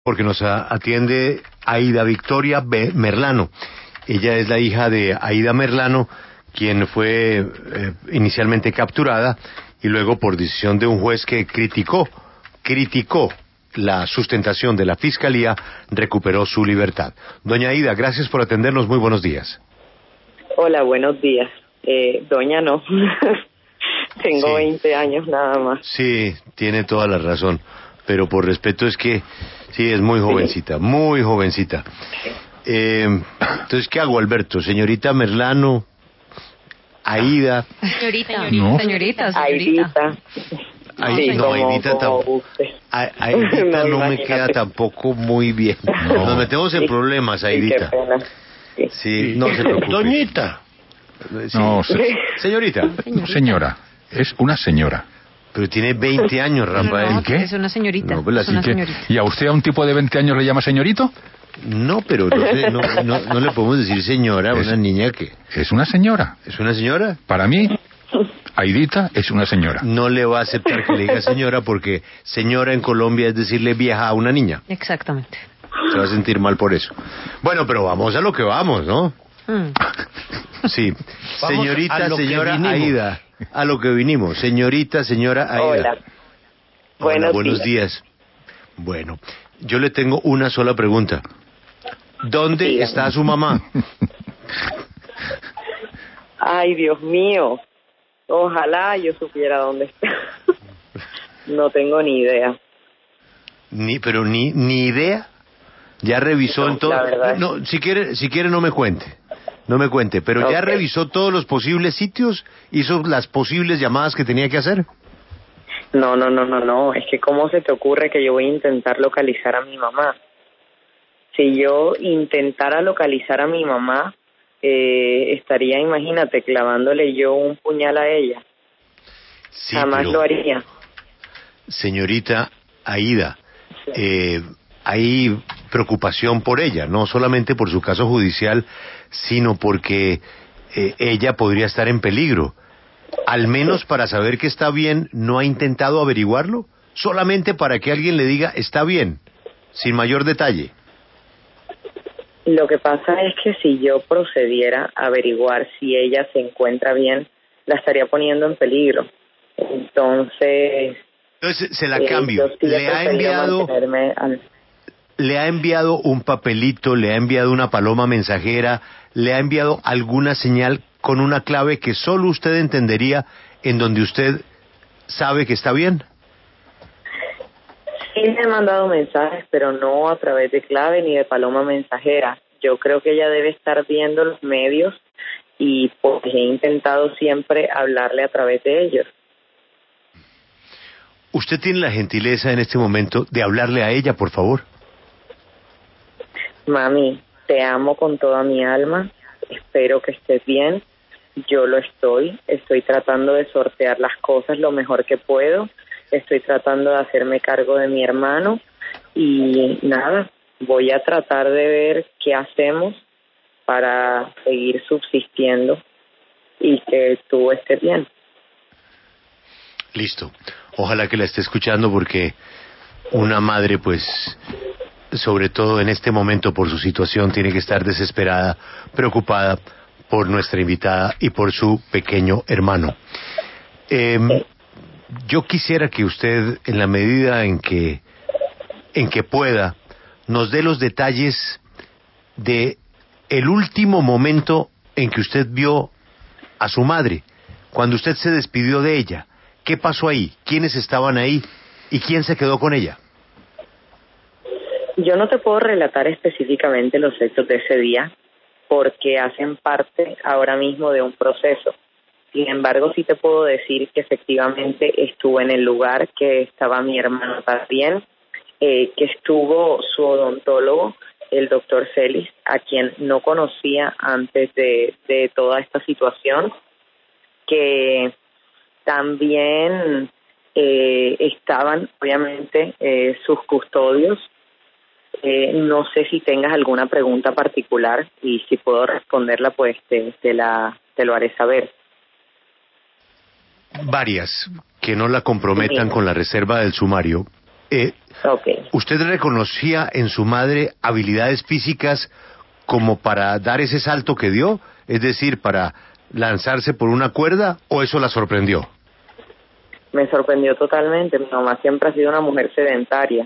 porque nos atiende Aida Victoria Merlano. Ella es la hija de Aida Merlano, quien fue inicialmente capturada y luego, por decisión de un juez que criticó la sustentación de la Fiscalía, recuperó su libertad. Doña Aida, gracias por atendernos. Muy buenos días. Hola, buenos días. Doña no. Tengo 20 años nada más. Sí, tiene toda la razón. Pero por respeto es que sí, es muy jovencita, muy jovencita. Entonces, ¿qué hago, Alberto? Señorita Merlano, Aida. Señorita. No. Señorita. Aidita. Aidita no me queda tampoco muy bien. No. Nos metemos en problemas, Aidita. Qué pena. Sí, no se preocupe. Doñita. Sí. No, Señorita. señora. Es una señora. Pero tiene 20 años, Rafael. No, ¿Qué? es una señorita. No, pues es una así que- señorita. ¿Y a usted a un tipo de 20 años le llama señorito? No, pero no le podemos decir señora a una niña que... Es una señora. ¿Es una señora? Para mí, Aidita es una señora. No le va a aceptar que le diga señora, porque señora en Colombia es decirle vieja a una niña. Exactamente. Se va a sentir mal por eso. Bueno, pero vamos a lo que vamos, ¿no? Sí. Vamos Señorita, a lo que señora vinimos. Aida. A lo que vinimos. Señorita, señora Aida. Hola. Buenos días. Bueno, yo le tengo una sola pregunta. ¿Dónde Dígame. está su mamá? Ay, Dios mío. Ojalá yo supiera dónde está. No tengo ni idea. Pero ni idea. Ya revisó No, en todo. la verdad. No, si quiere no me cuente. No me cuente, pero ya Ok. revisó todos los posibles sitios, hizo las posibles llamadas que tenía que hacer. No. Es que ¿cómo se te ocurre que yo voy a intentar localizar a mi mamá? Si yo intentara localizar a mi mamá, estaría, imagínate, clavándole yo un puñal a ella. Sí, Jamás pero, lo haría. señorita Aida, hay preocupación por ella, no solamente por su caso judicial, sino porque ella podría estar en peligro. Al menos para saber que está bien, ¿no ha intentado averiguarlo? Solamente para que alguien le diga está bien, sin mayor detalle. Lo que pasa es que si yo procediera a averiguar si ella se encuentra bien, la estaría poniendo en peligro. Entonces, Entonces se la cambio. yo sí preferiría mantenerme ¿Le ha enviado un papelito, le ha enviado una paloma mensajera, le ha enviado alguna señal con una clave que solo usted entendería, en donde usted sabe que está bien? Sí, me he mandado mensajes, pero no a través de clave ni de paloma mensajera. Yo creo que ella debe estar viendo los medios y pues he intentado siempre hablarle a través de ellos. ¿Usted tiene la gentileza en este momento de hablarle a ella, por favor? Mami, te amo con toda mi alma, espero que estés bien, yo lo estoy tratando de sortear las cosas lo mejor que puedo, estoy tratando de hacerme cargo de mi hermano y nada, voy a tratar de ver qué hacemos para seguir subsistiendo y que tú estés bien. Listo. Ojalá que la esté escuchando, porque una madre, pues, sobre todo en este momento por su situación, tiene que estar desesperada, preocupada por nuestra invitada y por su pequeño hermano. Yo quisiera que usted, en la medida en que pueda, nos dé los detalles de el último momento en que usted vio a su madre, cuando usted se despidió de ella. ¿Qué pasó ahí? ¿Quiénes estaban ahí? ¿Y quién se quedó con ella? Yo no te puedo relatar específicamente los hechos de ese día porque hacen parte ahora mismo de un proceso. Sin embargo, sí te puedo decir que efectivamente estuve en el lugar, que estaba mi hermano también, que estuvo su odontólogo, el doctor Celis, a quien no conocía antes de toda esta situación, que también estaban obviamente sus custodios. No sé si tengas alguna pregunta particular y si puedo responderla, pues te lo haré saber. Varias, que no la comprometan Sí. con la reserva del sumario, Okay. ¿Usted reconocía en su madre habilidades físicas como para dar ese salto que dio? Es decir, para lanzarse por una cuerda, ¿o eso la sorprendió? Me sorprendió totalmente. Mi mamá siempre ha sido una mujer sedentaria.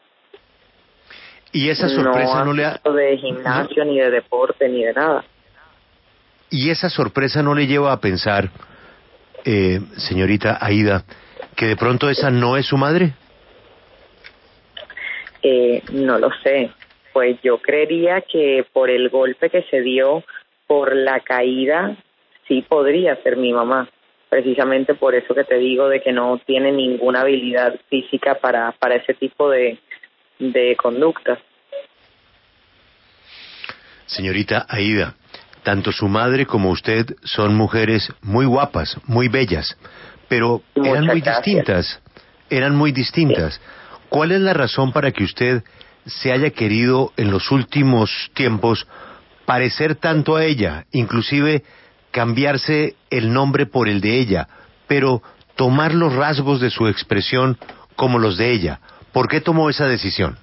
Y esa sorpresa no le ha... de gimnasio, ni de deporte, ni de nada. Y esa sorpresa no le lleva a pensar, señorita Aída, que de pronto esa no es su madre. No lo sé. Pues yo creería que por el golpe que se dio, por la caída, sí podría ser mi mamá. Precisamente por eso que te digo de que no tiene ninguna habilidad física para ese tipo de conductas. Señorita Aída, tanto su madre como usted son mujeres muy guapas, muy bellas, pero eran muy distintas. Eran muy distintas. Sí. ¿Cuál es la razón para que usted se haya querido en los últimos tiempos parecer tanto a ella, inclusive cambiarse el nombre por el de ella, pero tomar los rasgos de su expresión como los de ella? ¿Por qué tomó esa decisión?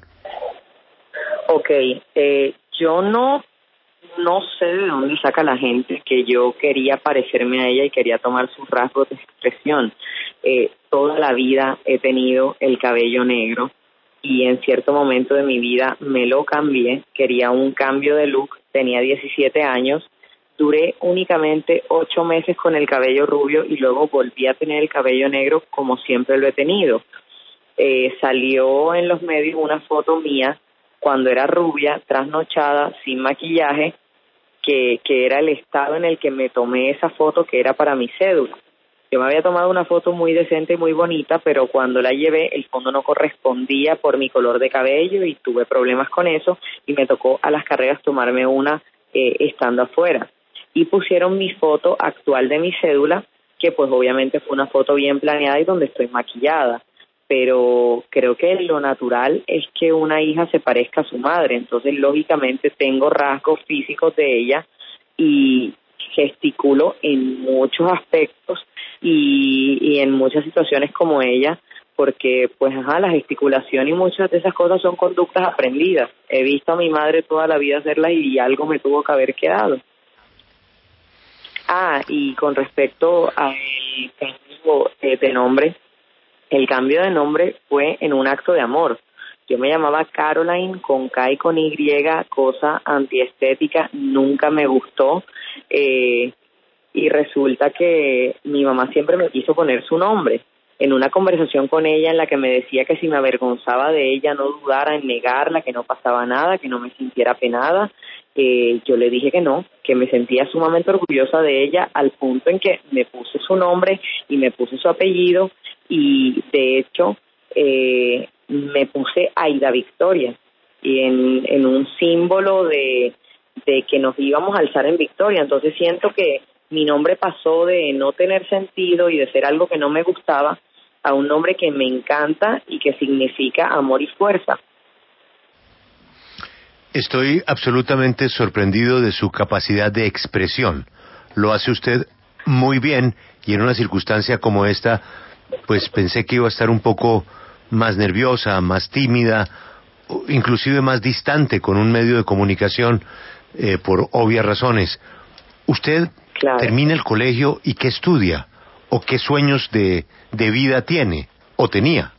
Yo no sé de dónde saca la gente que yo quería parecerme a ella y quería tomar sus rasgos de expresión. Toda la vida he tenido el cabello negro y en cierto momento de mi vida me lo cambié, quería un cambio de look, tenía 17 años, duré únicamente 8 meses con el cabello rubio y luego volví a tener el cabello negro como siempre lo he tenido. Salió en los medios una foto mía cuando era rubia, trasnochada, sin maquillaje, que era el estado en el que me tomé esa foto, que era para mi cédula. Yo me había tomado una foto muy decente y muy bonita, pero cuando la llevé, el fondo no correspondía por mi color de cabello y tuve problemas con eso y me tocó a las carreras tomarme una estando afuera. Y pusieron mi foto actual de mi cédula, que pues obviamente fue una foto bien planeada y donde estoy maquillada. Pero creo que lo natural es que una hija se parezca a su madre, entonces lógicamente tengo rasgos físicos de ella y gesticulo en muchos aspectos y en muchas situaciones como ella, porque pues la gesticulación y muchas de esas cosas son conductas aprendidas. He visto a mi madre toda la vida hacerlas y algo me tuvo que haber quedado. Y con respecto al cambio de nombre, el cambio de nombre fue en un acto de amor. Yo me llamaba Caroline con K y con Y, cosa antiestética, nunca me gustó. Y resulta que mi mamá siempre me quiso poner su nombre. En una conversación con ella en la que me decía que si me avergonzaba de ella no dudara en negarla, que no pasaba nada, que no me sintiera penada, yo le dije que no, que me sentía sumamente orgullosa de ella al punto en que me puse su nombre y me puse su apellido y de hecho me puse Aída Victoria y en un símbolo de que nos íbamos a alzar en victoria. Entonces siento que mi nombre pasó de no tener sentido y de ser algo que no me gustaba a un nombre que me encanta y que significa amor y fuerza. Estoy absolutamente sorprendido de su capacidad de expresión. Lo hace usted muy bien y en una circunstancia como esta, pues pensé que iba a estar un poco más nerviosa, más tímida, inclusive más distante con un medio de comunicación por obvias razones. ¿Usted termina el colegio y qué estudia? ¿O qué sueños de vida tiene? ¿O tenía?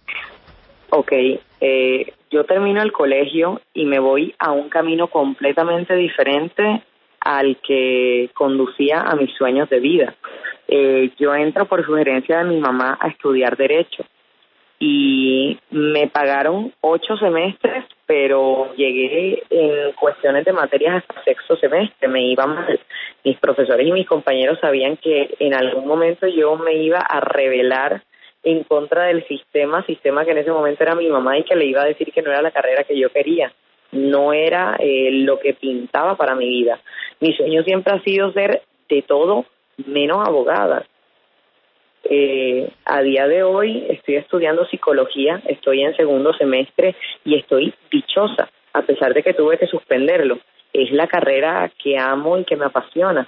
Yo termino el colegio y me voy a un camino completamente diferente al que conducía a mis sueños de vida. Yo entro por sugerencia de mi mamá a estudiar Derecho y me pagaron 8 semestres, pero llegué en cuestiones de materias hasta 6º semestre, me iba mal. Mis profesores y mis compañeros sabían que en algún momento yo me iba a rebelar en contra del sistema que en ese momento era mi mamá y que le iba a decir que no era la carrera que yo quería, no era lo que pintaba para mi vida. Mi sueño siempre ha sido ser de todo menos abogada. A día de hoy estoy estudiando psicología, estoy en 2º semestre y estoy dichosa, a pesar de que tuve que suspenderlo. Es la carrera que amo y que me apasiona.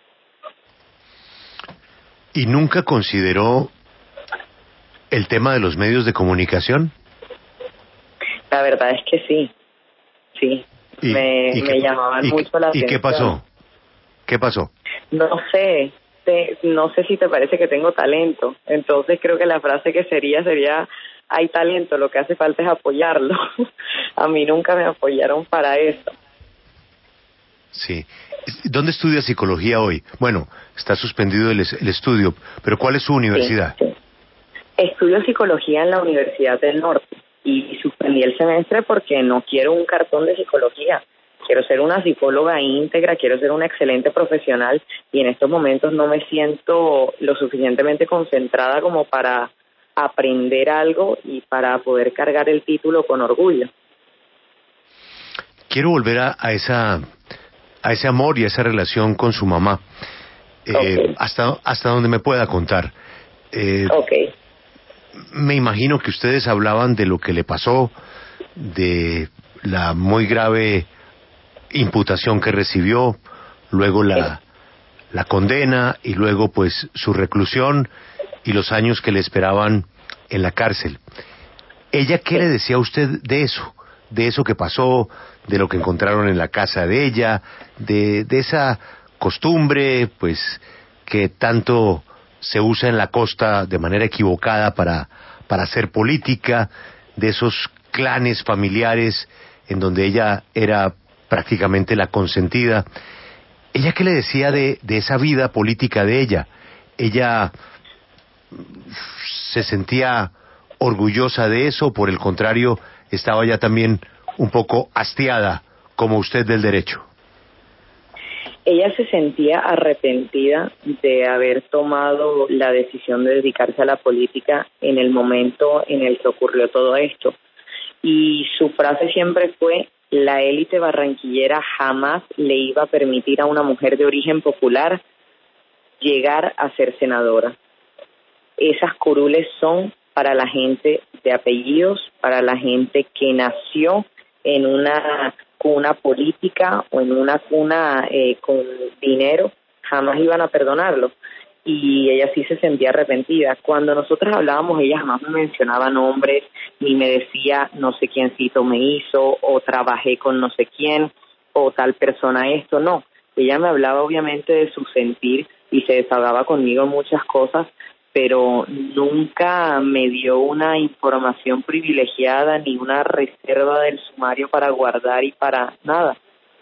¿Y nunca consideró el tema de los medios de comunicación? La verdad es que sí, me llamaban mucho la atención. ¿Y qué pasó? ¿Qué pasó? No sé, no sé si te parece que tengo talento, entonces creo que la frase que sería, hay talento, lo que hace falta es apoyarlo. A mí nunca me apoyaron para eso. Sí. ¿Dónde estudia psicología hoy? Bueno, está suspendido el estudio, pero ¿cuál es su universidad? Sí. Estudio psicología en la Universidad del Norte y suspendí el semestre porque no quiero un cartón de psicología. Quiero ser una psicóloga íntegra, quiero ser una excelente profesional y en estos momentos no me siento lo suficientemente concentrada como para aprender algo y para poder cargar el título con orgullo. Quiero volver a ese amor y a esa relación con su mamá, Okay. hasta donde me pueda contar. Okay. Me imagino que ustedes hablaban de lo que le pasó, de la muy grave imputación que recibió, luego la condena y luego pues su reclusión y los años que le esperaban en la cárcel. ¿Ella qué le decía a usted de eso? De eso que pasó, de lo que encontraron en la casa de ella, de esa costumbre pues que tanto se usa en la costa de manera equivocada para hacer política, de esos clanes familiares en donde ella era prácticamente la consentida. ¿Ella qué le decía de esa vida política de ella? ¿Ella se sentía orgullosa de eso? Por el contrario, estaba ya también un poco hastiada, como usted, del derecho. Ella se sentía arrepentida de haber tomado la decisión de dedicarse a la política en el momento en el que ocurrió todo esto. Y su frase siempre fue: la élite barranquillera jamás le iba a permitir a una mujer de origen popular llegar a ser senadora. Esas curules son para la gente de apellidos, para la gente que nació en una cuna política o en una cuna con dinero, jamás iban a perdonarlo. Y ella sí se sentía arrepentida. Cuando nosotros hablábamos, ella jamás me mencionaba nombres, ni me decía no sé quiéncito me hizo, o trabajé con no sé quién, o tal persona esto, no. Ella me hablaba obviamente de su sentir y se desahogaba conmigo en muchas cosas, pero nunca me dio una información privilegiada ni una reserva del sumario para guardar y para nada.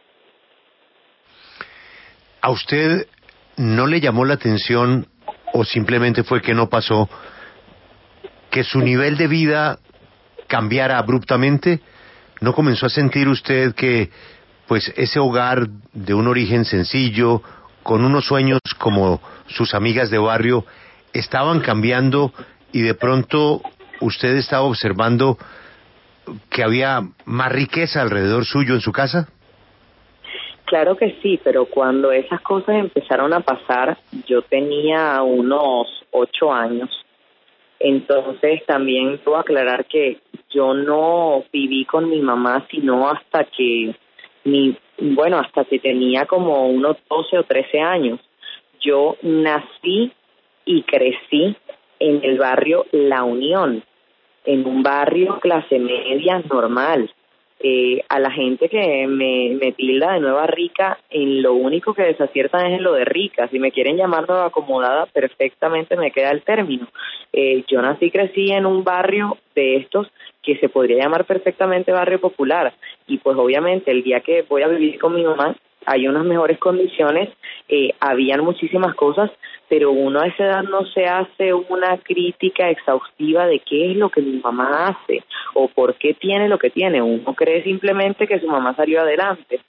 ¿A usted no le llamó la atención o simplemente fue que no pasó que su nivel de vida cambiara abruptamente? ¿No comenzó a sentir usted que pues ese hogar de un origen sencillo, con unos sueños como sus amigas de barrio, estaban cambiando y de pronto usted estaba observando que había más riqueza alrededor suyo en su casa? Claro que sí, pero cuando esas cosas empezaron a pasar, yo tenía unos 8 años. Entonces también puedo aclarar que yo no viví con mi mamá sino hasta que hasta que tenía como unos 12 o 13 años. Yo nací y crecí en el barrio La Unión, en un barrio clase media normal. A la gente que me tilda de nueva rica, en lo único que desaciertan es en lo de rica. Si me quieren llamar nueva acomodada, perfectamente me queda el término. Yo nací y crecí en un barrio de estos que se podría llamar perfectamente barrio popular. Y pues obviamente el día que voy a vivir con mi mamá hay unas mejores condiciones, habían muchísimas cosas, pero uno a esa edad no se hace una crítica exhaustiva de qué es lo que mi mamá hace o por qué tiene lo que tiene. Uno cree simplemente que su mamá salió adelante.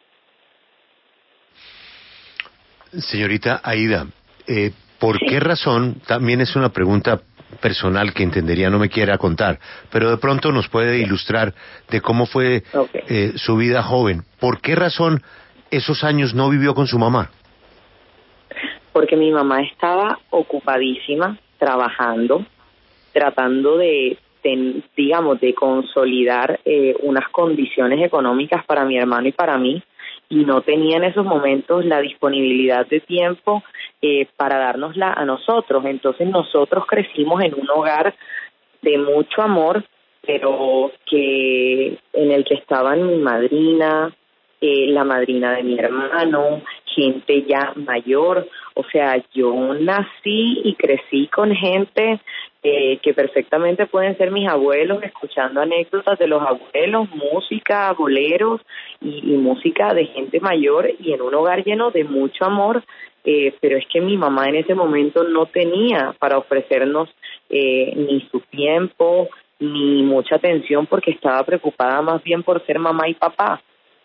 Señorita Aída, ¿por qué razón? También es una pregunta personal que entendería no me quiera contar, pero de pronto nos puede ilustrar de cómo fue su vida joven. ¿Por qué razón esos años no vivió con su mamá? Porque mi mamá estaba ocupadísima trabajando, tratando de consolidar unas condiciones económicas para mi hermano y para mí, y no tenía en esos momentos la disponibilidad de tiempo para dárnosla a nosotros. Entonces nosotros crecimos en un hogar de mucho amor, pero que en el que estaban mi madrina, la madrina de mi hermano, gente ya mayor. O sea, yo nací y crecí con gente que perfectamente pueden ser mis abuelos, escuchando anécdotas de los abuelos, música, boleros y música de gente mayor, y en un hogar lleno de mucho amor, pero es que mi mamá en ese momento no tenía para ofrecernos ni su tiempo ni mucha atención, porque estaba preocupada más bien por ser mamá y papá.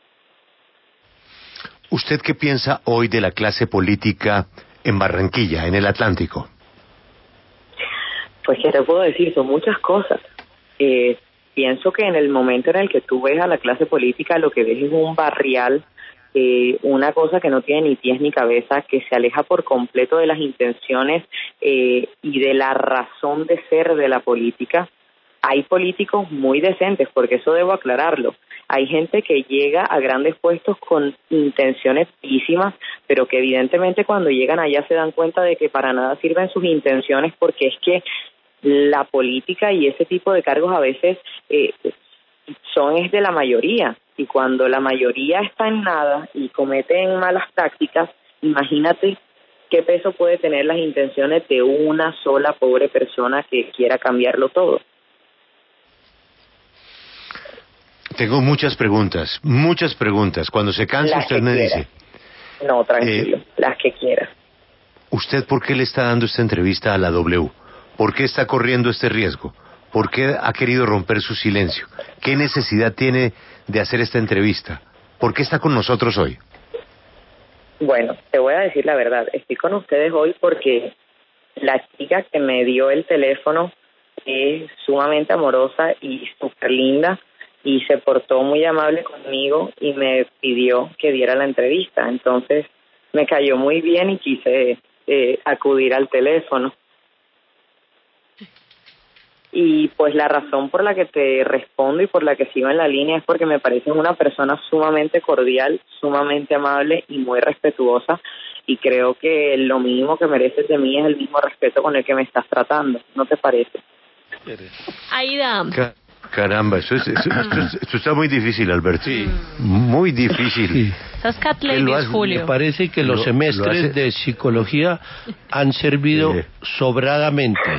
¿Usted qué piensa hoy de la clase política en Barranquilla, en el Atlántico? Pues, ¿qué te puedo decir? Son muchas cosas. Pienso que en el momento en el que tú ves a la clase política, lo que ves es un barrial, una cosa que no tiene ni pies ni cabeza, que se aleja por completo de las intenciones y de la razón de ser de la política. Hay políticos muy decentes, porque eso debo aclararlo. Hay gente que llega a grandes puestos con intenciones písimas, pero que evidentemente cuando llegan allá se dan cuenta de que para nada sirven sus intenciones, porque es que la política y ese tipo de cargos a veces es de la mayoría, y cuando la mayoría está en nada y cometen malas prácticas, imagínate qué peso puede tener las intenciones de una sola pobre persona que quiera cambiarlo todo. Tengo muchas preguntas. Cuando se cansa usted me dice. No, tranquilo, las que quiera. ¿Usted por qué le está dando esta entrevista a la W? ¿Por qué está corriendo este riesgo? ¿Por qué ha querido romper su silencio? ¿Qué necesidad tiene de hacer esta entrevista? ¿Por qué está con nosotros hoy? Bueno, te voy a decir la verdad. Estoy con ustedes hoy porque la chica que me dio el teléfono es sumamente amorosa y súper linda, y se portó muy amable conmigo y me pidió que diera la entrevista. Entonces me cayó muy bien y quise acudir al teléfono. Y pues la razón por la que te respondo y por la que sigo en la línea es porque me pareces una persona sumamente cordial, sumamente amable y muy respetuosa, y creo que lo mínimo que mereces de mí es el mismo respeto con el que me estás tratando. ¿No te parece? Aida. Caramba, esto está muy difícil, Alberto. Sí. Muy difícil. Sí. Esas cat ladies, Julio. Me parece que los semestres de psicología han servido sobradamente.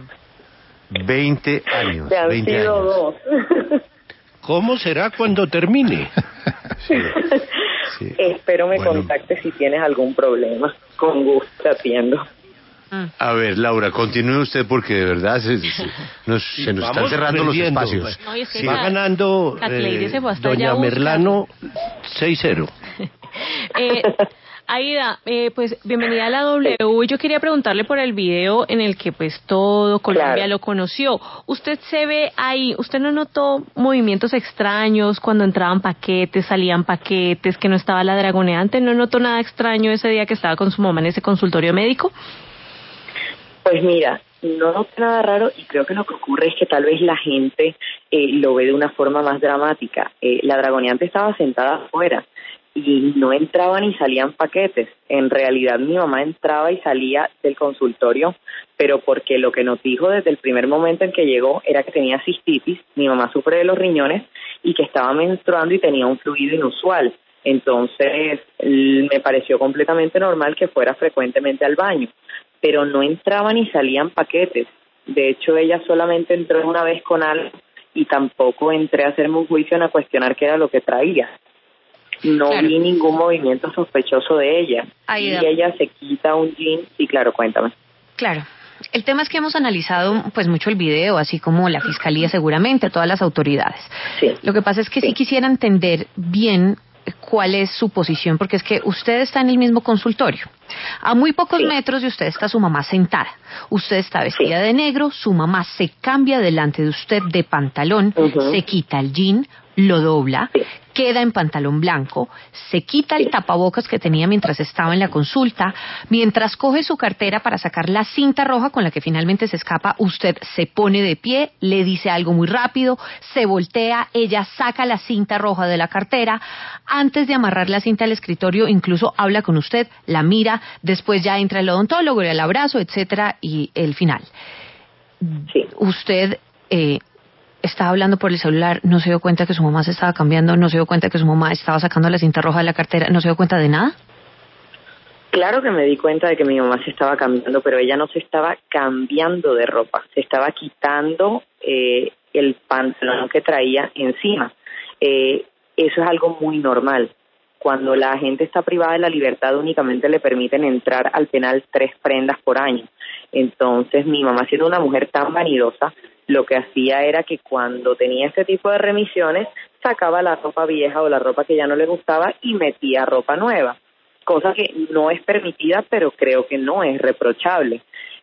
20 años. Te han sido 2. ¿Cómo será cuando termine? Sí. Espero me contactes si tienes algún problema. Con gusto te atiendo. A ver, Laura, continúe usted, porque de verdad se nos están cerrando los espacios. No, es que va ganando doña Merlano 6-0. Aida, pues bienvenida a la W. Yo quería preguntarle por el video en el que pues todo Colombia lo conoció. ¿Usted se ve ahí? ¿Usted no notó movimientos extraños cuando entraban paquetes, salían paquetes, que no estaba la dragoneante? ¿No notó nada extraño ese día que estaba con su mamá en ese consultorio médico? Pues mira, no noté nada raro, y creo que lo que ocurre es que tal vez la gente lo ve de una forma más dramática. La dragoneante estaba sentada afuera y no entraban y salían paquetes. En realidad mi mamá entraba y salía del consultorio, pero porque lo que nos dijo desde el primer momento en que llegó era que tenía cistitis, mi mamá sufre de los riñones, y que estaba menstruando y tenía un fluido inusual. Entonces me pareció completamente normal que fuera frecuentemente al baño, pero no entraban y salían paquetes. De hecho, ella solamente entró una vez con algo y tampoco entré a hacerme un juicio a cuestionar qué era lo que traía. No vi ningún movimiento sospechoso de ella. Y ella se quita un jean. Sí, claro, cuéntame. Claro. El tema es que hemos analizado pues mucho el video, así como la Fiscalía seguramente, todas las autoridades. Sí. Lo que pasa es que sí quisiera entender bien cuál es su posición, porque es que usted está en el mismo consultorio. A muy pocos metros de usted está su mamá sentada. Usted está vestida de negro, su mamá se cambia delante de usted de pantalón, se quita el jean, lo dobla, queda en pantalón blanco, se quita el tapabocas que tenía mientras estaba en la consulta, mientras coge su cartera para sacar la cinta roja con la que finalmente se escapa, usted se pone de pie, le dice algo muy rápido, se voltea, ella saca la cinta roja de la cartera, antes de amarrar la cinta al escritorio incluso habla con usted, la mira, después ya entra el odontólogo, el abrazo, etcétera, y el final. Usted estaba hablando por el celular, no se dio cuenta que su mamá se estaba cambiando, no se dio cuenta que su mamá estaba sacando la cinta roja de la cartera, no se dio cuenta de nada? Claro que me di cuenta de que mi mamá se estaba cambiando, pero ella no se estaba cambiando de ropa, se estaba quitando el pantalón que traía encima. Eso es algo muy normal. Cuando la gente está privada de la libertad, únicamente le permiten entrar al penal 3 prendas por año. Entonces, mi mamá, siendo una mujer tan vanidosa, lo que hacía era que cuando tenía este tipo de remisiones, sacaba la ropa vieja o la ropa que ya no le gustaba y metía ropa nueva. Cosa que no es permitida, pero creo que no es reprochable.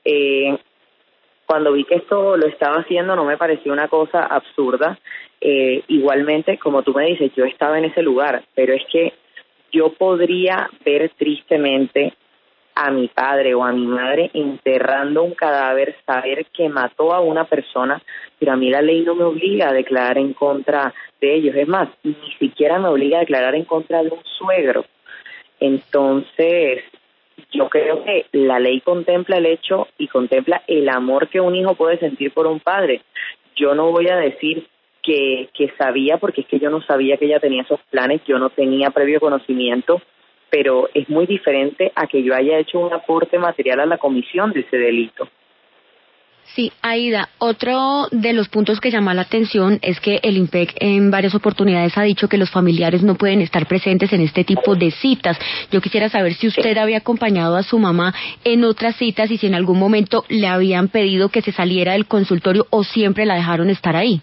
Cuando vi que esto lo estaba haciendo, no me pareció una cosa absurda. Igualmente, como tú me dices, yo estaba en ese lugar, pero es que yo podría ver tristemente a mi padre o a mi madre enterrando un cadáver, saber que mató a una persona, pero a mí la ley no me obliga a declarar en contra de ellos. Es más, ni siquiera me obliga a declarar en contra de un suegro. Entonces, yo creo que la ley contempla el hecho y contempla el amor que un hijo puede sentir por un padre. Yo no voy a decir que sabía, porque es que yo no sabía que ella tenía esos planes, yo no tenía previo conocimiento, pero es muy diferente a que yo haya hecho un aporte material a la comisión de ese delito. Sí, Aida, otro de los puntos que llama la atención es que el IMPEC en varias oportunidades ha dicho que los familiares no pueden estar presentes en este tipo de citas. Yo quisiera saber si usted había acompañado a su mamá en otras citas y si en algún momento le habían pedido que se saliera del consultorio o siempre la dejaron estar ahí.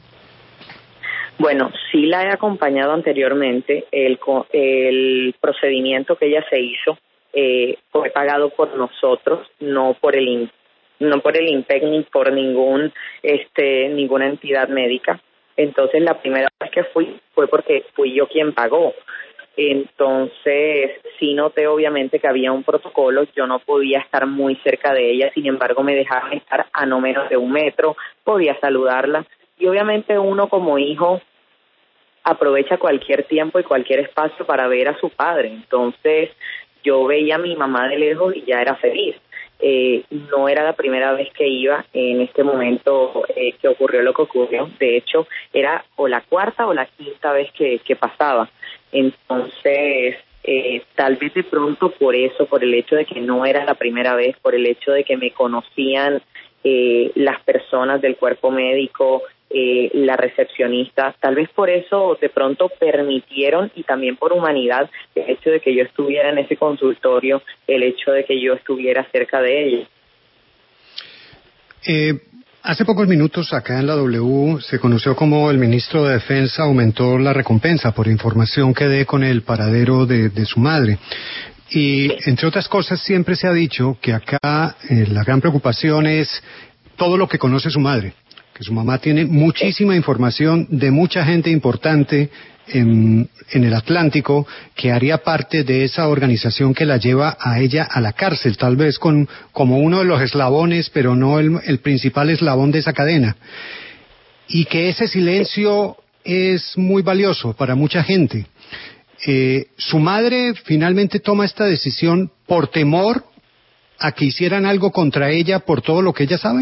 Bueno, sí la he acompañado anteriormente. El procedimiento que ella se hizo fue pagado por nosotros, no por el IMPEC ni por ninguna entidad médica. Entonces, la primera vez que fui fue porque fui yo quien pagó. Entonces, sí noté obviamente que había un protocolo, yo no podía estar muy cerca de ella, sin embargo me dejaban estar a no menos de 1 metro, podía saludarla, y obviamente uno como hijo aprovecha cualquier tiempo y cualquier espacio para ver a su padre. Entonces, yo veía a mi mamá de lejos y ya era feliz. No era la primera vez que iba en este momento que ocurrió lo que ocurrió. De hecho, era o la 4ª o la 5ª vez que pasaba. Entonces, tal vez de pronto por eso, por el hecho de que no era la primera vez, por el hecho de que me conocían las personas del cuerpo médico, la recepcionista, tal vez por eso de pronto permitieron, y también por humanidad, el hecho de que yo estuviera en ese consultorio, el hecho de que yo estuviera cerca de ella. Hace pocos minutos acá en la W se conoció cómo el ministro de Defensa aumentó la recompensa por información que dé con el paradero de su madre. Y entre otras cosas siempre se ha dicho que acá la gran preocupación es todo lo que conoce su madre, que su mamá tiene muchísima información de mucha gente importante en el Atlántico que haría parte de esa organización que la lleva a ella a la cárcel, tal vez como uno de los eslabones, pero no el principal eslabón de esa cadena. Y que ese silencio es muy valioso para mucha gente. ¿Su madre finalmente toma esta decisión por temor a que hicieran algo contra ella por todo lo que ella sabe?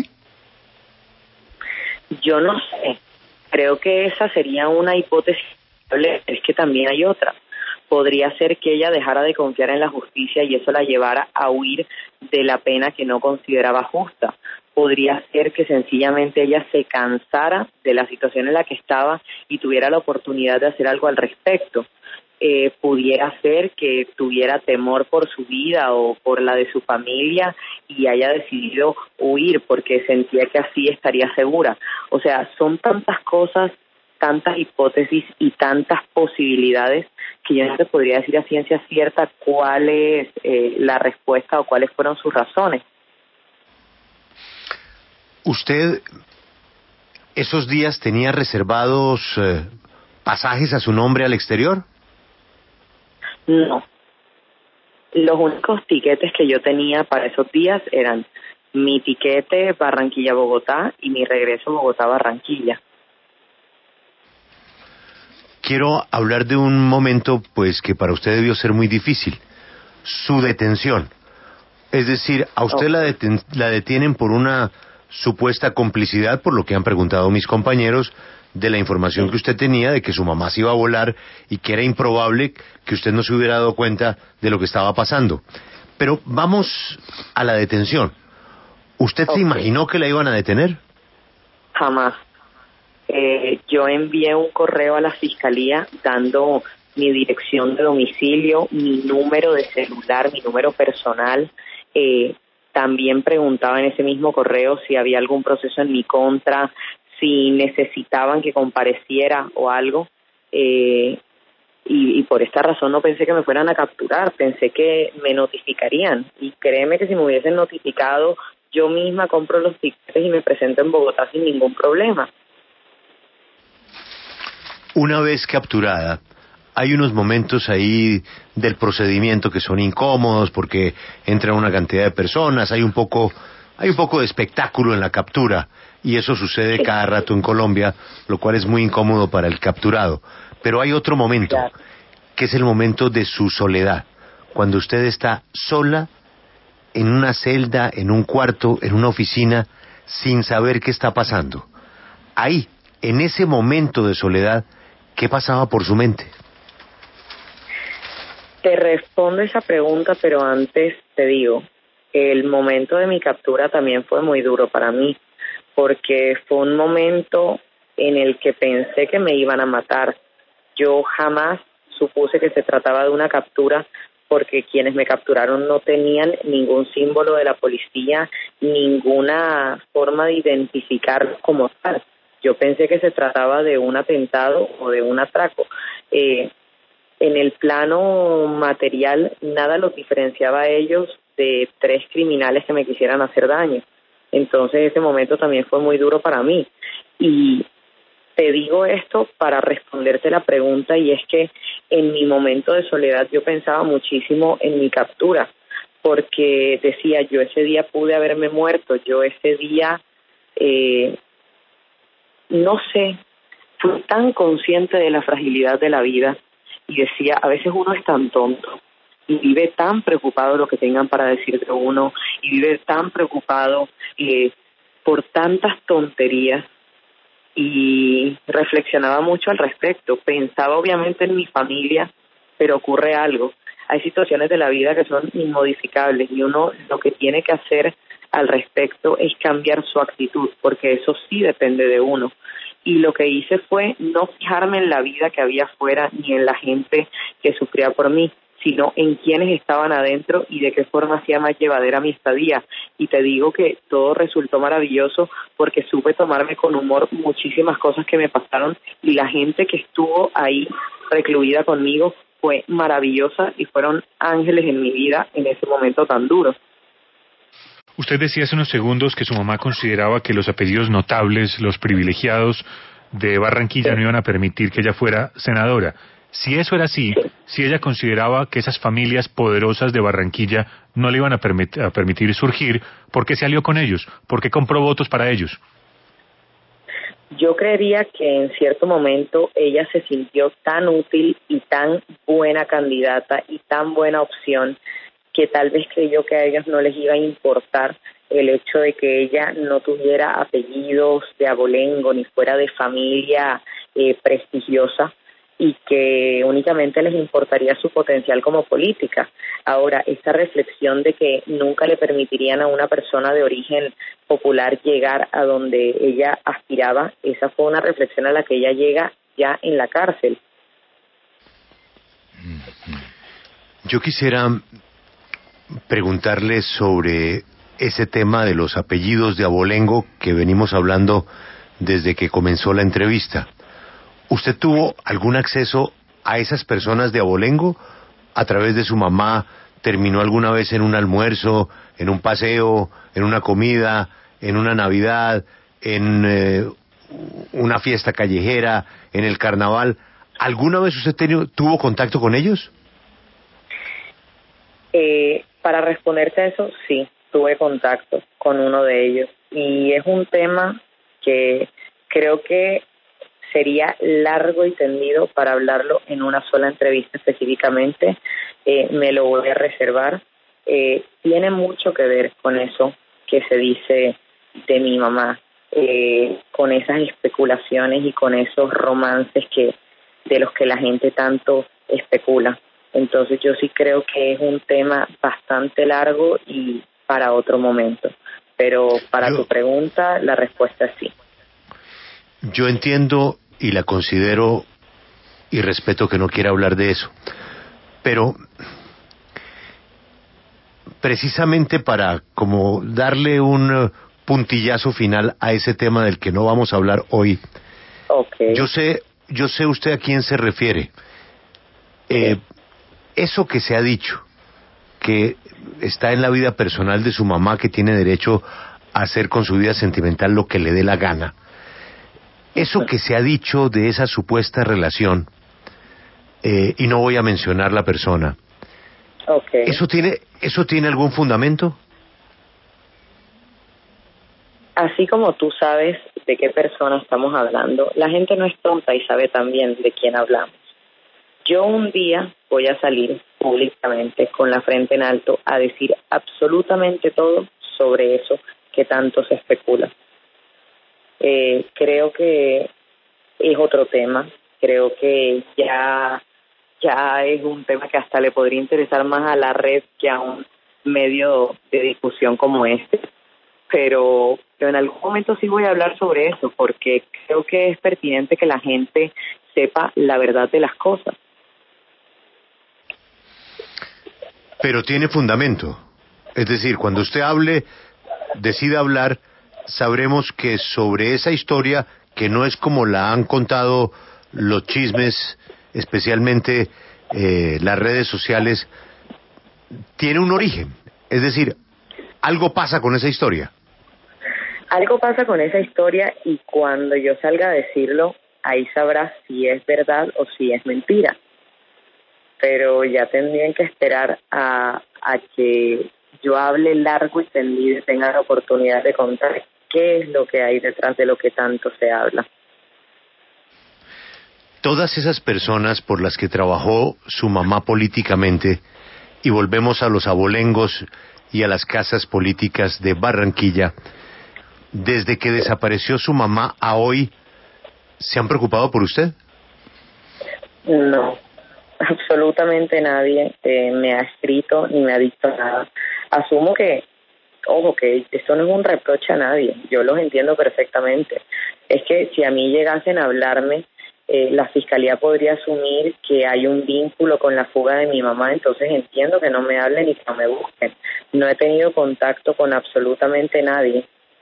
Yo no sé. Creo que esa sería una hipótesis. Es que también hay otra. Podría ser que ella dejara de confiar en la justicia y eso la llevara a huir de la pena que no consideraba justa. Podría ser que sencillamente ella se cansara de la situación en la que estaba y tuviera la oportunidad de hacer algo al respecto. Pudiera ser que tuviera temor por su vida o por la de su familia y haya decidido huir porque sentía que así estaría segura. O sea, son tantas cosas, tantas hipótesis y tantas posibilidades que yo no te podría decir a ciencia cierta cuál es la respuesta o cuáles fueron sus razones. ¿Usted esos días tenía reservados pasajes a su nombre al exterior? No. Los únicos tiquetes que yo tenía para esos días eran mi tiquete Barranquilla-Bogotá y mi regreso Bogotá-Barranquilla. Quiero hablar de un momento, pues, que para usted debió ser muy difícil. Su detención. Es decir, a usted la detienen por una supuesta complicidad, por lo que han preguntado mis compañeros, de la información que usted tenía de que su mamá se iba a volar y que era improbable que usted no se hubiera dado cuenta de lo que estaba pasando. Pero vamos a la detención. ¿Usted se imaginó que la iban a detener? Jamás. Yo envié un correo a la fiscalía dando mi dirección de domicilio, mi número de celular, mi número personal. También preguntaba en ese mismo correo si había algún proceso en mi contra, si necesitaban que compareciera o algo. Y por esta razón no pensé que me fueran a capturar, pensé que me notificarían. Y créeme que si me hubiesen notificado, yo misma compro los tiquetes y me presento en Bogotá sin ningún problema. Una vez capturada, hay unos momentos ahí del procedimiento que son incómodos porque entra una cantidad de personas, hay un poco de espectáculo en la captura y eso sucede cada rato en Colombia, lo cual es muy incómodo para el capturado. Pero hay otro momento, que es el momento de su soledad, cuando usted está sola en una celda, en un cuarto, en una oficina, sin saber qué está pasando. Ahí, en ese momento de soledad, ¿qué pasaba por su mente? Te respondo esa pregunta, pero antes te digo, el momento de mi captura también fue muy duro para mí, porque fue un momento en el que pensé que me iban a matar. Yo jamás supuse que se trataba de una captura, porque quienes me capturaron no tenían ningún símbolo de la policía, ninguna forma de identificarlo como tal. Yo pensé que se trataba de un atentado o de un atraco. En el plano material, nada los diferenciaba a ellos de 3 criminales que me quisieran hacer daño. Entonces ese momento también fue muy duro para mí. Y te digo esto para responderte la pregunta, y es que en mi momento de soledad yo pensaba muchísimo en mi captura, porque decía, yo ese día pude haberme muerto, yo ese día, no sé, fui tan consciente de la fragilidad de la vida y decía, a veces uno es tan tonto y vive tan preocupado de lo que tengan para decir de uno y vive tan preocupado por tantas tonterías. Y reflexionaba mucho al respecto. Pensaba obviamente en mi familia, pero ocurre algo. Hay situaciones de la vida que son inmodificables y uno lo que tiene que hacer al respecto es cambiar su actitud, porque eso sí depende de uno. Y lo que hice fue no fijarme en la vida que había afuera ni en la gente que sufría por mí, sino en quienes estaban adentro y de qué forma hacía más llevadera mi estadía. Y te digo que todo resultó maravilloso porque supe tomarme con humor muchísimas cosas que me pasaron y la gente que estuvo ahí recluida conmigo fue maravillosa y fueron ángeles en mi vida en ese momento tan duro. Usted decía hace unos segundos que su mamá consideraba que los apellidos notables, los privilegiados de Barranquilla no iban a permitir que ella fuera senadora. Si eso era así, si ella consideraba que esas familias poderosas de Barranquilla no le iban a permitir surgir, ¿por qué se alió con ellos? ¿Por qué compró votos para ellos? Yo creería que en cierto momento ella se sintió tan útil y tan buena candidata y tan buena opción que tal vez creyó que a ellos no les iba a importar el hecho de que ella no tuviera apellidos de abolengo ni fuera de familia prestigiosa, y que únicamente les importaría su potencial como política. Ahora, esta reflexión de que nunca le permitirían a una persona de origen popular llegar a donde ella aspiraba, esa fue una reflexión a la que ella llega ya en la cárcel. Yo quisiera preguntarle sobre ese tema de los apellidos de abolengo que venimos hablando desde que comenzó la entrevista. ¿Usted tuvo algún acceso a esas personas de abolengo? ¿A través de su mamá terminó alguna vez en un almuerzo, en un paseo, en una comida, en una Navidad, en una fiesta callejera, en el carnaval? ¿Alguna vez usted tuvo contacto con ellos? Para responderte a eso, sí, tuve contacto con uno de ellos. Y es un tema que creo que sería largo y tendido para hablarlo en una sola entrevista específicamente. Me lo voy a reservar. Tiene mucho que ver con eso que se dice de mi mamá. con esas especulaciones y con esos romances de los que la gente tanto especula. Entonces yo sí creo que es un tema bastante largo y para otro momento. Pero para tu pregunta, la respuesta es sí. Yo entiendo y la considero y respeto que no quiera hablar de eso, pero precisamente para como darle un puntillazo final a ese tema del que no vamos a hablar hoy. Okay. Yo sé usted a quién se refiere. Eso que se ha dicho, que está en la vida personal de su mamá, que tiene derecho a hacer con su vida sentimental lo que le dé la gana. Eso que se ha dicho de esa supuesta relación, y no voy a mencionar la persona, okay. ¿Eso tiene algún fundamento? Así como tú sabes de qué persona estamos hablando, la gente no es tonta y sabe también de quién hablamos. Yo un día voy a salir públicamente con la frente en alto a decir absolutamente todo sobre eso que tanto se especula. Creo que es otro tema, creo que ya es un tema que hasta le podría interesar más a la red que a un medio de discusión como este, pero en algún momento sí voy a hablar sobre eso porque creo que es pertinente que la gente sepa la verdad de las cosas. Pero tiene fundamento. Es decir, cuando usted decida hablar, sabremos que sobre esa historia, que no es como la han contado los chismes, especialmente las redes sociales, tiene un origen. Es decir, algo pasa con esa historia. Algo pasa con esa historia y cuando yo salga a decirlo, ahí sabrás si es verdad o si es mentira. Pero ya tendrían que esperar a que yo hable largo y tendido y tenga la oportunidad de contar qué es lo que hay detrás de lo que tanto se habla. Todas esas personas por las que trabajó su mamá políticamente, y volvemos a los abolengos y a las casas políticas de Barranquilla, desde que desapareció su mamá a hoy, ¿se han preocupado por usted? No. Absolutamente nadie me ha escrito ni me ha dicho nada. Asumo que esto no es un reproche a nadie, yo los entiendo perfectamente. Es que si a mí llegasen a hablarme, la fiscalía podría asumir que hay un vínculo con la fuga de mi mamá, entonces entiendo que no me hablen y que no me busquen. No he tenido contacto con absolutamente nadie.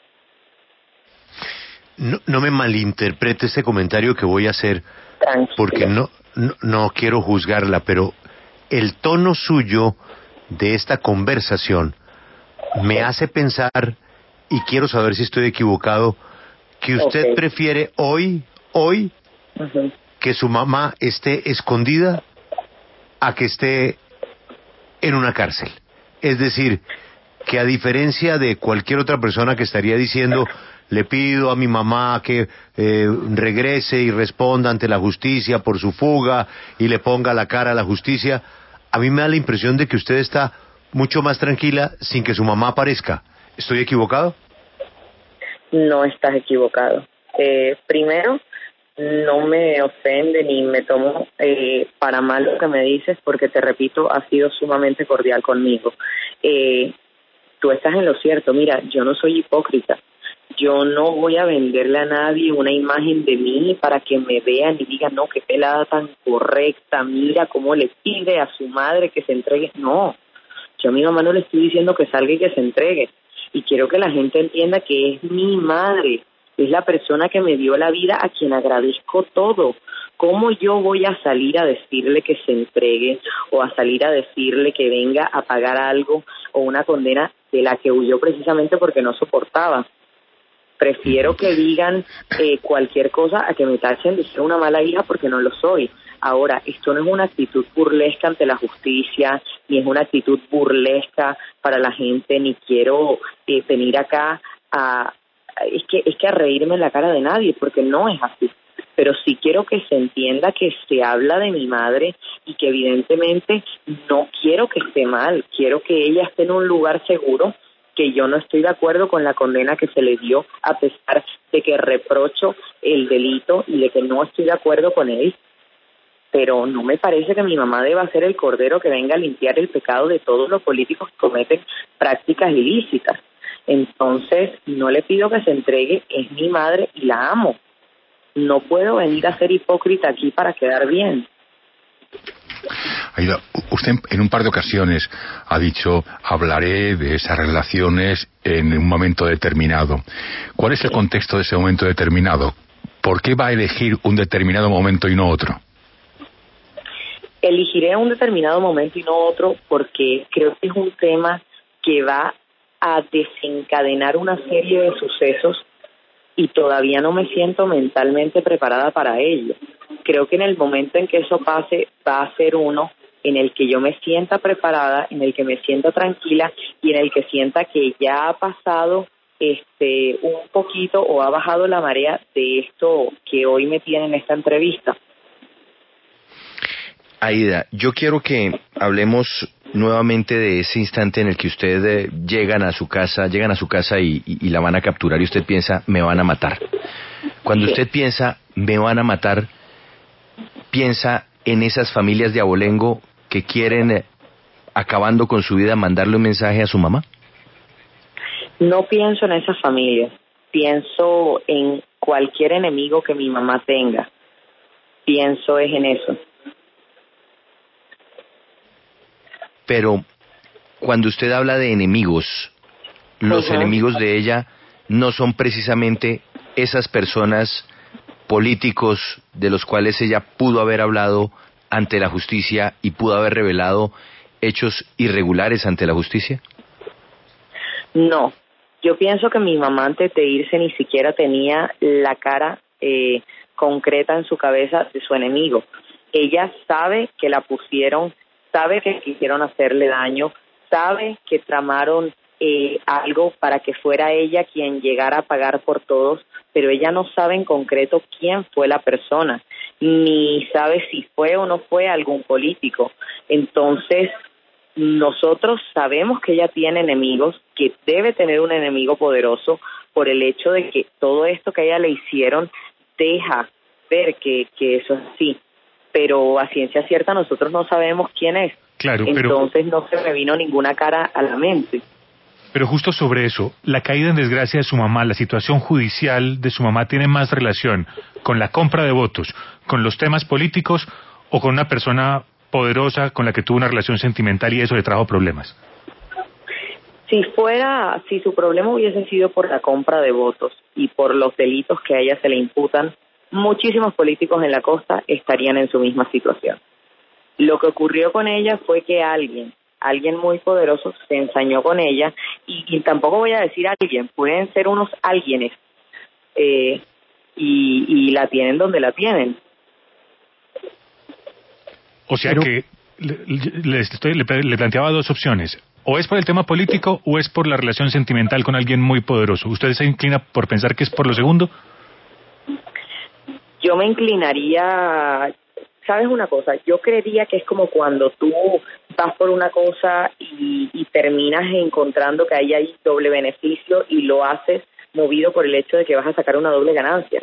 No me malinterprete ese comentario que voy a hacer. Tranquilo. Porque no quiero juzgarla, pero el tono suyo de esta conversación me hace pensar, y quiero saber si estoy equivocado, que usted prefiere hoy que su mamá esté escondida a que esté en una cárcel. Es decir, que a diferencia de cualquier otra persona que estaría diciendo, le pido a mi mamá que regrese y responda ante la justicia por su fuga y le ponga la cara a la justicia, a mí me da la impresión de que usted está mucho más tranquila sin que su mamá aparezca. ¿Estoy equivocado? No estás equivocado. Primero, no me ofende ni me tomo para mal lo que me dices porque, te repito, has sido sumamente cordial conmigo. Tú estás en lo cierto. Mira, yo no soy hipócrita. Yo no voy a venderle a nadie una imagen de mí para que me vean y digan, no, qué pelada tan correcta, mira cómo le pide a su madre que se entregue. No, yo a mi mamá no le estoy diciendo que salga y que se entregue. Y quiero que la gente entienda que es mi madre, es la persona que me dio la vida, a quien agradezco todo. ¿Cómo yo voy a salir a decirle que se entregue o a salir a decirle que venga a pagar algo o una condena de la que huyó precisamente porque no soportaba? Prefiero que digan cualquier cosa a que me tachen de ser una mala hija porque no lo soy. Ahora, esto no es una actitud burlesca ante la justicia, ni es una actitud burlesca para la gente, ni quiero venir acá es que a reírme en la cara de nadie, porque no es así. Pero sí quiero que se entienda que se habla de mi madre y que evidentemente no quiero que esté mal, quiero que ella esté en un lugar seguro que yo no estoy de acuerdo con la condena que se le dio, a pesar de que reprocho el delito y de que no estoy de acuerdo con él, pero no me parece que mi mamá deba ser el cordero que venga a limpiar el pecado de todos los políticos que cometen prácticas ilícitas. Entonces, no le pido que se entregue, es mi madre y la amo. No puedo venir a ser hipócrita aquí para quedar bien. Aída, usted en un par de ocasiones ha dicho, hablaré de esas relaciones en un momento determinado. ¿Cuál es el contexto de ese momento determinado? ¿Por qué va a elegir un determinado momento y no otro? Elegiré un determinado momento y no otro porque creo que es un tema que va a desencadenar una serie de sucesos y todavía no me siento mentalmente preparada para ello. Creo que en el momento en que eso pase va a ser uno en el que yo me sienta preparada, en el que me sienta tranquila y en el que sienta que ya ha pasado un poquito o ha bajado la marea de esto que hoy me tiene en esta entrevista. Aída, yo quiero que hablemos nuevamente de ese instante en el que ustedes llegan a su casa y la van a capturar y usted piensa, me van a matar. Cuando usted piensa, me van a matar, piensa en esas familias de abolengo que quieren, acabando con su vida, mandarle un mensaje a su mamá. No pienso en esas familias, pienso en cualquier enemigo que mi mamá tenga, pienso es en eso. Pero cuando usted habla de enemigos, los enemigos de ella no son precisamente esas personas políticos de los cuales ella pudo haber hablado ante la justicia y pudo haber revelado hechos irregulares ante la justicia. No, yo pienso que mi mamá antes de irse ni siquiera tenía la cara concreta en su cabeza de su enemigo. Ella sabe que la pusieron, sabe que quisieron hacerle daño, sabe que tramaron algo para que fuera ella quien llegara a pagar por todos, pero ella no sabe en concreto quién fue la persona, ni sabe si fue o no fue algún político. Entonces, nosotros sabemos que ella tiene enemigos, que debe tener un enemigo poderoso por el hecho de que todo esto que a ella le hicieron deja ver que eso es así. Pero a ciencia cierta nosotros no sabemos quién es. Claro, entonces no se me vino ninguna cara a la mente. Pero justo sobre eso, la caída en desgracia de su mamá, la situación judicial de su mamá tiene más relación con la compra de votos, con los temas políticos o con una persona poderosa con la que tuvo una relación sentimental y eso le trajo problemas. Si su problema hubiese sido por la compra de votos y por los delitos que a ella se le imputan, muchísimos políticos en la costa estarían en su misma situación. Lo que ocurrió con ella fue que alguien muy poderoso se ensañó con ella y tampoco voy a decir alguien, pueden ser unos alguienes y la tienen donde la tienen. O sea que le planteaba dos opciones. O es por el tema político o es por la relación sentimental con alguien muy poderoso. ¿Usted se inclina por pensar que es por lo segundo? Yo me inclinaría, ¿sabes una cosa? Yo creería que es como cuando tú vas por una cosa y terminas encontrando que hay doble beneficio y lo haces movido por el hecho de que vas a sacar una doble ganancia.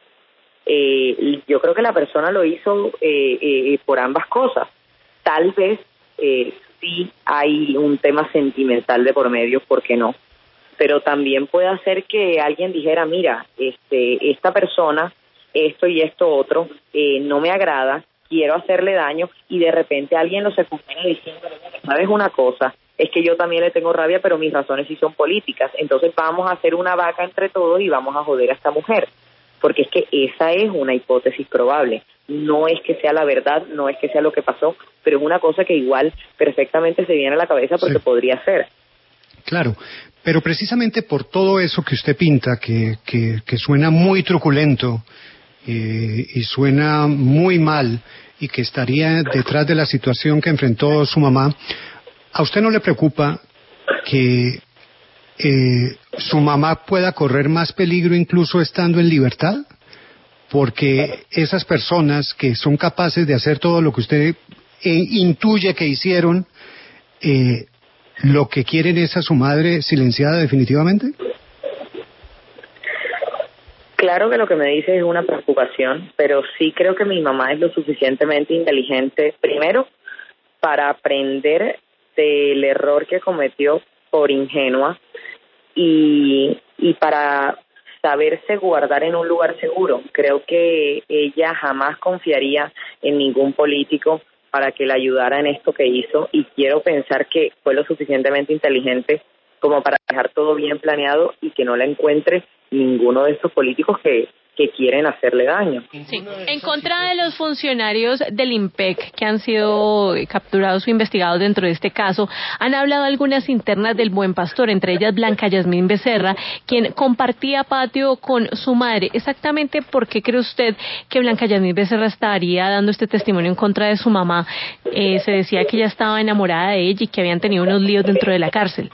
Yo creo que la persona lo hizo por ambas cosas. Tal vez sí hay un tema sentimental de por medio, ¿por qué no? Pero también puede hacer que alguien dijera, mira, esta persona, esto y esto otro, no me agrada, quiero hacerle daño, y de repente alguien lo secundara diciendo, ¿sabes una cosa? Es que yo también le tengo rabia, pero mis razones sí son políticas, entonces vamos a hacer una vaca entre todos y vamos a joder a esta mujer. Porque es que esa es una hipótesis probable. No es que sea la verdad, no es que sea lo que pasó, pero es una cosa que igual perfectamente se viene a la cabeza porque podría ser. Claro, pero precisamente por todo eso que usted pinta, que suena muy truculento y suena muy mal y que estaría detrás de la situación que enfrentó su mamá, ¿a usted no le preocupa que su mamá pueda correr más peligro incluso estando en libertad? Porque esas personas que son capaces de hacer todo lo que usted intuye que hicieron, lo que quieren es a su madre silenciada definitivamente? Claro que lo que me dice es una preocupación, pero sí creo que mi mamá es lo suficientemente inteligente, primero, para aprender del error que cometió por ingenua y para saberse guardar en un lugar seguro. Creo que ella jamás confiaría en ningún político para que la ayudara en esto que hizo, y quiero pensar que fue lo suficientemente inteligente como para dejar todo bien planeado y que no la encuentre ninguno de estos políticos que quieren hacerle daño. Sí. En contra de los funcionarios del IMPEC que han sido capturados o investigados dentro de este caso, han hablado algunas internas del Buen Pastor, entre ellas Blanca Yasmín Becerra, quien compartía patio con su madre. Exactamente, ¿por qué cree usted que Blanca Yasmín Becerra estaría dando este testimonio en contra de su mamá? Se decía que ella estaba enamorada de ella y que habían tenido unos líos dentro de la cárcel.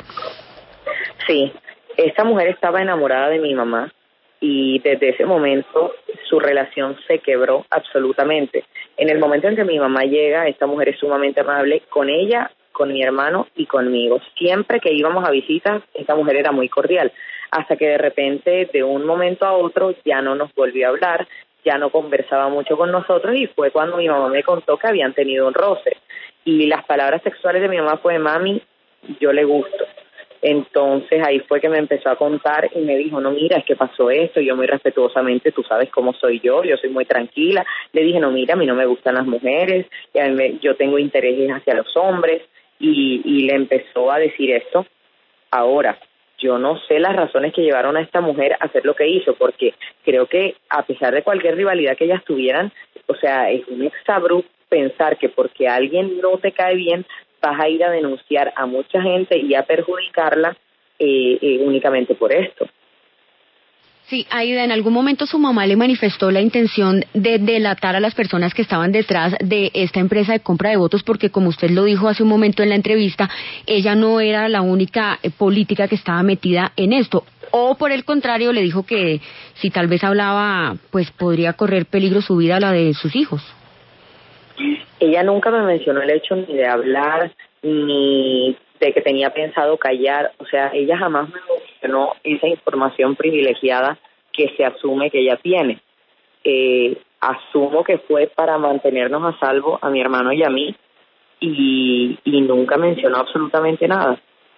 Sí, esta mujer estaba enamorada de mi mamá, y desde ese momento su relación se quebró absolutamente. En el momento en que mi mamá llega, esta mujer es sumamente amable con ella, con mi hermano y conmigo. Siempre que íbamos a visitas, esta mujer era muy cordial, hasta que de repente, de un momento a otro, ya no nos volvió a hablar, ya no conversaba mucho con nosotros, y fue cuando mi mamá me contó que habían tenido un roce. Y las palabras sexuales de mi mamá fue: mami, yo le gusto. Entonces ahí fue que me empezó a contar y me dijo: no, mira, es que pasó esto. Y yo, muy respetuosamente, tú sabes cómo soy yo soy muy tranquila. Le dije: no, mira, a mí no me gustan las mujeres, y yo tengo intereses hacia los hombres, y le empezó a decir esto. Ahora, yo no sé las razones que llevaron a esta mujer a hacer lo que hizo, porque creo que a pesar de cualquier rivalidad que ellas tuvieran, o sea, es un exabrupto pensar que porque alguien no te cae bien, vas a ir a denunciar a mucha gente y a perjudicarla únicamente por esto. Sí, Aida, en algún momento su mamá le manifestó la intención de delatar a las personas que estaban detrás de esta empresa de compra de votos, porque como usted lo dijo hace un momento en la entrevista, ella no era la única política que estaba metida en esto. O por el contrario, le dijo que si tal vez hablaba, pues podría correr peligro su vida, la de sus hijos. Ella nunca me mencionó el hecho ni de hablar, ni de que tenía pensado callar. O sea, ella jamás me mencionó esa información privilegiada que se asume que ella tiene. Asumo que fue para mantenernos a salvo a mi hermano y a mí, y nunca mencionó absolutamente nada.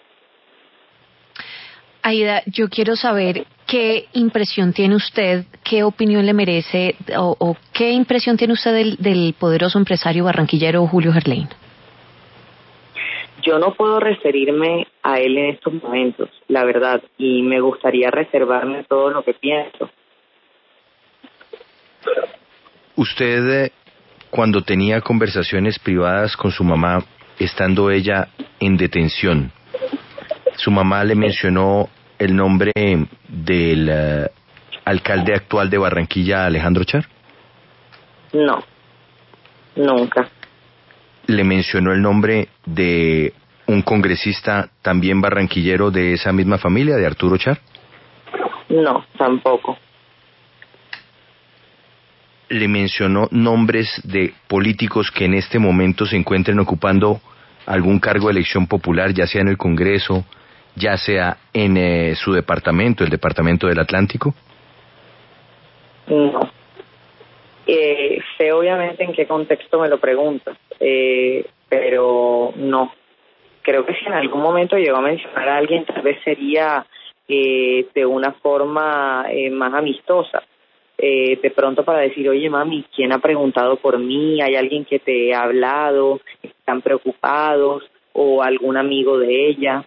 Aida, yo quiero saber qué impresión tiene usted, qué opinión le merece o qué impresión tiene usted del poderoso empresario barranquillero Julio Gerlain. Yo no puedo referirme a él en estos momentos, la verdad, y me gustaría reservarme todo lo que pienso. Usted, cuando tenía conversaciones privadas con su mamá, estando ella en detención, ¿su mamá le mencionó el nombre del alcalde actual de Barranquilla, Alejandro Char? No, nunca. ¿Le mencionó el nombre de un congresista también barranquillero de esa misma familia, de Arturo Char? No, tampoco. ¿Le mencionó nombres de políticos que en este momento se encuentren ocupando algún cargo de elección popular, ya sea en el Congreso, ya sea en su departamento, el Departamento del Atlántico? No. Sé obviamente en qué contexto me lo preguntas, pero no. Creo que si en algún momento llegó a mencionar a alguien, tal vez sería de una forma más amistosa. De pronto para decir: oye, mami, ¿quién ha preguntado por mí? ¿Hay alguien que te ha hablado? ¿Están preocupados? ¿O algún amigo de ella?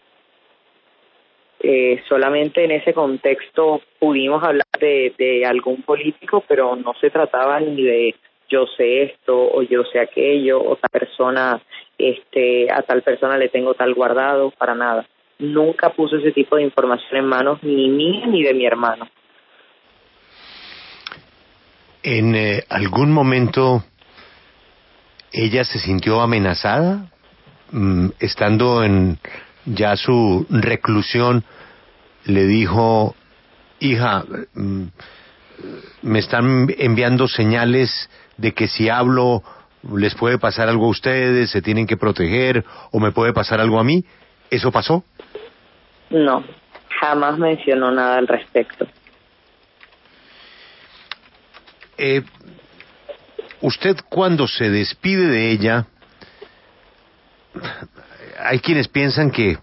Solamente en ese contexto pudimos hablar de algún político, pero no se trataba ni de yo sé esto o yo sé aquello o tal persona, a tal persona le tengo tal guardado, para nada. Nunca puso ese tipo de información en manos ni mía ni de mi hermano. ¿En algún momento ella se sintió amenazada? Estando en ya su reclusión, le dijo: hija, me están enviando señales de que si hablo les puede pasar algo a ustedes, se tienen que proteger, o me puede pasar algo a mí. ¿Eso pasó? No, jamás mencionó nada al respecto. Usted cuando se despide de ella, hay quienes piensan que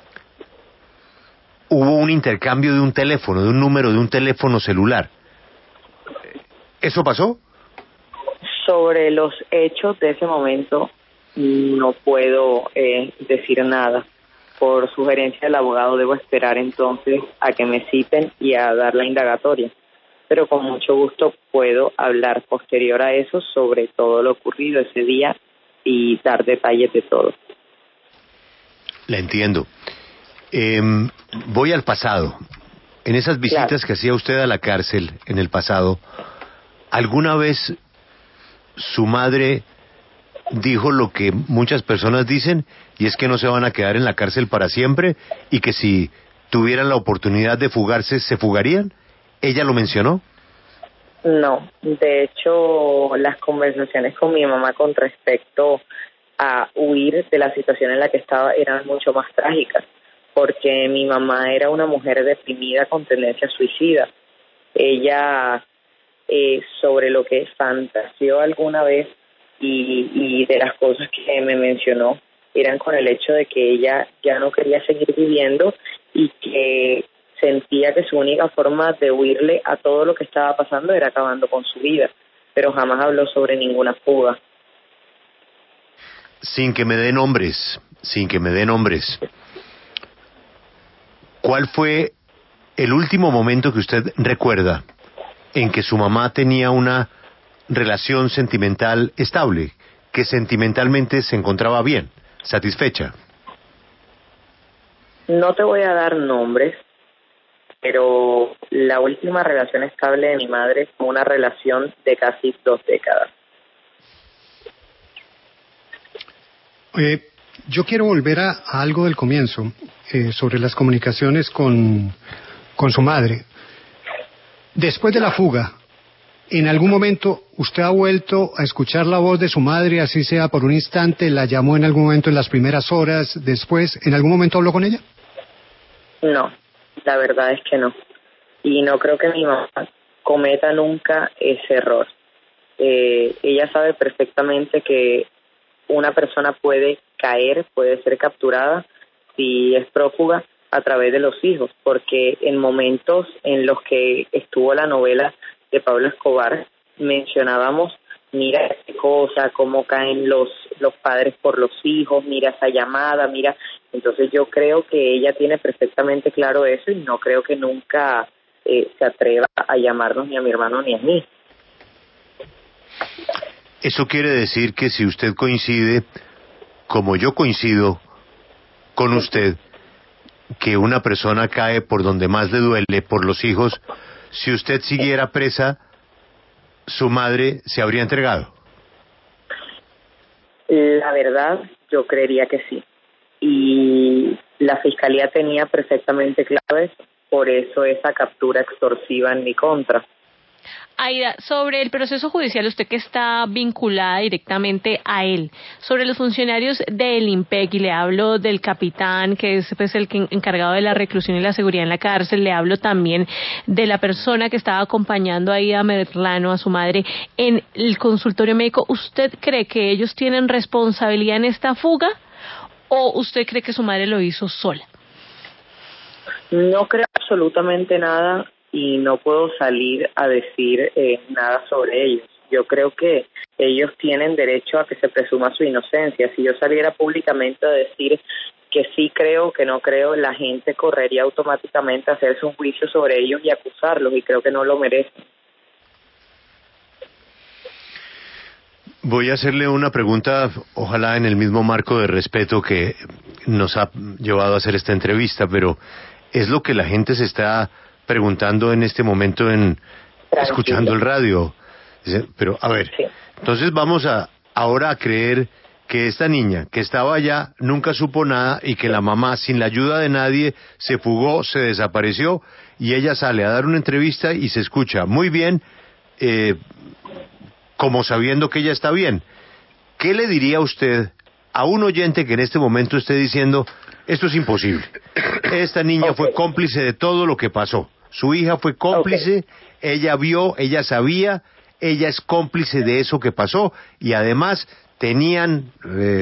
hubo un intercambio de un teléfono, de un número de un teléfono celular. ¿Eso pasó? Sobre los hechos de ese momento no puedo decir nada. Por sugerencia del abogado debo esperar entonces a que me citen y a dar la indagatoria. Pero con mucho gusto puedo hablar posterior a eso sobre todo lo ocurrido ese día y dar detalles de todo. La entiendo. Voy al pasado. En esas visitas que hacía usted a la cárcel en el pasado, ¿alguna vez su madre dijo lo que muchas personas dicen, y es que no se van a quedar en la cárcel para siempre y que si tuvieran la oportunidad de fugarse, se fugarían? ¿Ella lo mencionó? No, de hecho las conversaciones con mi mamá con respecto a huir de la situación en la que estaba eran mucho más trágicas, porque mi mamá era una mujer deprimida con tendencia suicida. Ella, sobre lo que fantaseó alguna vez y de las cosas que me mencionó, eran con el hecho de que ella ya no quería seguir viviendo y que sentía que su única forma de huirle a todo lo que estaba pasando era acabando con su vida, pero jamás habló sobre ninguna fuga. Sin que me dé nombres, ¿cuál fue el último momento que usted recuerda en que su mamá tenía una relación sentimental estable, que sentimentalmente se encontraba bien, satisfecha? No te voy a dar nombres, pero la última relación estable de mi madre fue una relación de casi 2 décadas. Yo quiero volver a algo del comienzo, sobre las comunicaciones con su madre. Después de la fuga, ¿en algún momento usted ha vuelto a escuchar la voz de su madre, así sea por un instante? ¿La llamó en algún momento en las primeras horas? ¿Después, en algún momento habló con ella? No, la verdad es que no. Y no creo que mi mamá cometa nunca ese error. Ella sabe perfectamente que una persona puede caer, puede ser capturada si es prófuga a través de los hijos, porque en momentos en los que estuvo la novela de Pablo Escobar mencionábamos, mira qué cosa, cómo caen los padres por los hijos, mira esa llamada, mira. Entonces yo creo que ella tiene perfectamente claro eso y no creo que nunca se atreva a llamarnos ni a mi hermano ni a mí. Eso quiere decir que si usted coincide, como yo coincido con usted, que una persona cae por donde más le duele, por los hijos, si usted siguiera presa, su madre se habría entregado. La verdad, yo creería que sí. Y la fiscalía tenía perfectamente claro eso, por eso esa captura extorsiva en mi contra. Aida, sobre el proceso judicial, usted que está vinculada directamente a él, sobre los funcionarios del IMPEC, y le hablo del capitán, que es pues el encargado de la reclusión y la seguridad en la cárcel, le hablo también de la persona que estaba acompañando a Aida Merlano, a su madre, en el consultorio médico. ¿Usted cree que ellos tienen responsabilidad en esta fuga o usted cree que su madre lo hizo sola? No creo absolutamente nada y no puedo salir a decir nada sobre ellos. Yo creo que ellos tienen derecho a que se presuma su inocencia. Si yo saliera públicamente a decir que sí creo, que no creo, la gente correría automáticamente a hacerse un juicio sobre ellos y acusarlos, y creo que no lo merecen. Voy a hacerle una pregunta, ojalá en el mismo marco de respeto que nos ha llevado a hacer esta entrevista, pero es lo que la gente se está preguntando en este momento escuchando el radio. Pero a ver, sí. Entonces vamos ahora a creer que esta niña que estaba allá nunca supo nada y que la mamá, sin la ayuda de nadie, se fugó, se desapareció, y ella sale a dar una entrevista y se escucha muy bien, como sabiendo que ella está bien. ¿Qué le diría usted a un oyente que en este momento esté diciendo, esto es imposible. Esta niña fue cómplice de todo lo que pasó. Su hija fue cómplice, ella vio, ella sabía, ella es cómplice de eso que pasó y además tenían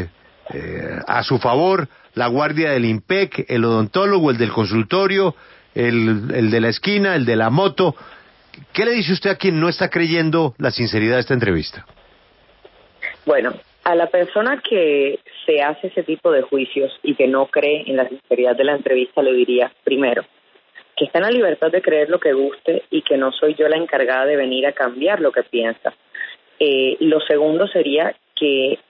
a su favor la guardia del IMPEC, el odontólogo, el del consultorio, el de la esquina, el de la moto. ¿Qué le dice usted a quien no está creyendo la sinceridad de esta entrevista? Bueno, a la persona que se hace ese tipo de juicios y que no cree en la sinceridad de la entrevista le diría, primero, que está en la libertad de creer lo que guste y que no soy yo la encargada de venir a cambiar lo que piensa. Lo segundo sería que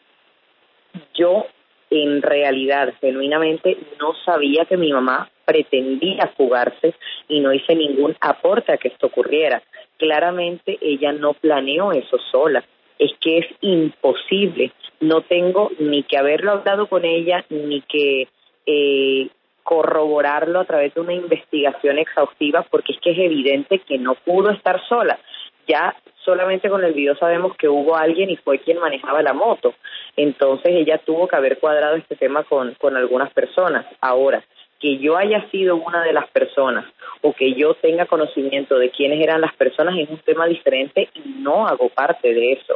yo en realidad, genuinamente, no sabía que mi mamá pretendía fugarse y no hice ningún aporte a que esto ocurriera. Claramente ella no planeó eso sola. Es que es imposible. No tengo ni que haberlo hablado con ella, ni que corroborarlo a través de una investigación exhaustiva, porque es que es evidente que no pudo estar sola. Ya solamente con el video sabemos que hubo alguien y fue quien manejaba la moto. Entonces ella tuvo que haber cuadrado este tema con algunas personas. Ahora, que yo haya sido una de las personas o que yo tenga conocimiento de quiénes eran las personas es un tema diferente y no hago parte de eso.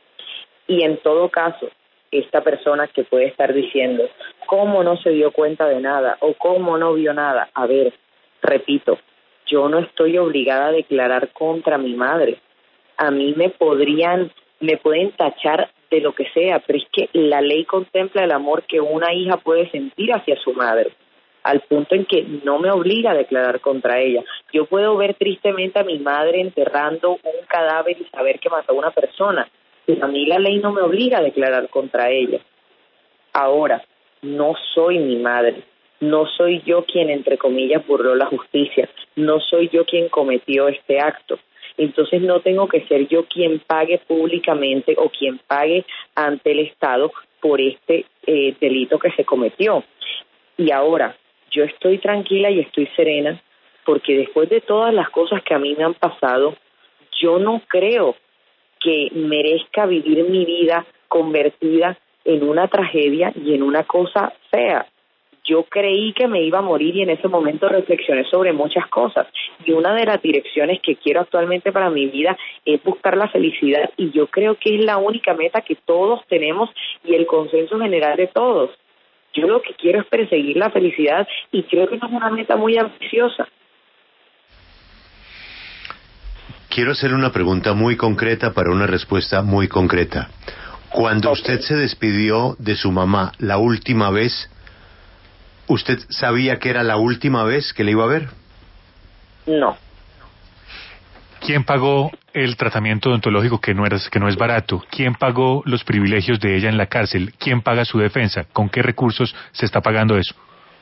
Y en todo caso, esta persona que puede estar diciendo cómo no se dio cuenta de nada o cómo no vio nada, a ver, repito, yo no estoy obligada a declarar contra mi madre. A mí me pueden tachar de lo que sea, pero es que la ley contempla el amor que una hija puede sentir hacia su madre, al punto en que no me obliga a declarar contra ella. Yo puedo ver tristemente a mi madre enterrando un cadáver y saber que mató a una persona, pero a mí la ley no me obliga a declarar contra ella. Ahora, no soy mi madre, no soy yo quien, entre comillas, burló la justicia, no soy yo quien cometió este acto. Entonces no tengo que ser yo quien pague públicamente o quien pague ante el Estado por este delito que se cometió. Y ahora, yo estoy tranquila y estoy serena porque después de todas las cosas que a mí me han pasado, yo no creo que merezca vivir mi vida convertida en una tragedia y en una cosa fea. Yo creí que me iba a morir y en ese momento reflexioné sobre muchas cosas. Y una de las direcciones que quiero actualmente para mi vida es buscar la felicidad y yo creo que es la única meta que todos tenemos y el consenso general de todos. Yo lo que quiero es perseguir la felicidad y creo que no es una meta muy ambiciosa. Quiero hacer una pregunta muy concreta para una respuesta muy concreta. Cuando usted se despidió de su mamá la última vez, ¿usted sabía que era la última vez que le iba a ver? No. ¿Quién pagó el tratamiento odontológico que no es barato? ¿Quién pagó los privilegios de ella en la cárcel? ¿Quién paga su defensa? ¿Con qué recursos se está pagando eso?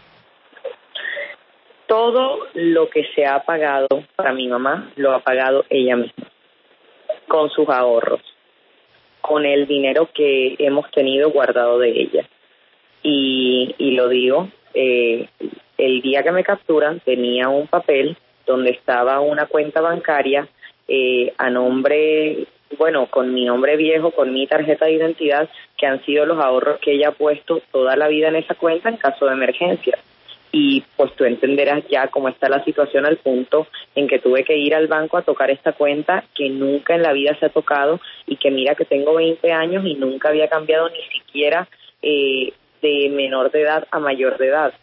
Todo lo que se ha pagado para mi mamá lo ha pagado ella misma, con sus ahorros, con el dinero que hemos tenido guardado de ella. Y lo digo, el día que me capturan tenía un papel donde estaba una cuenta bancaria a nombre, bueno, con mi nombre viejo, con mi tarjeta de identidad, que han sido los ahorros que ella ha puesto toda la vida en esa cuenta en caso de emergencia. Y pues tú entenderás ya cómo está la situación al punto en que tuve que ir al banco a tocar esta cuenta que nunca en la vida se ha tocado y que mira que tengo 20 años y nunca había cambiado ni siquiera de menor de edad a mayor de edad.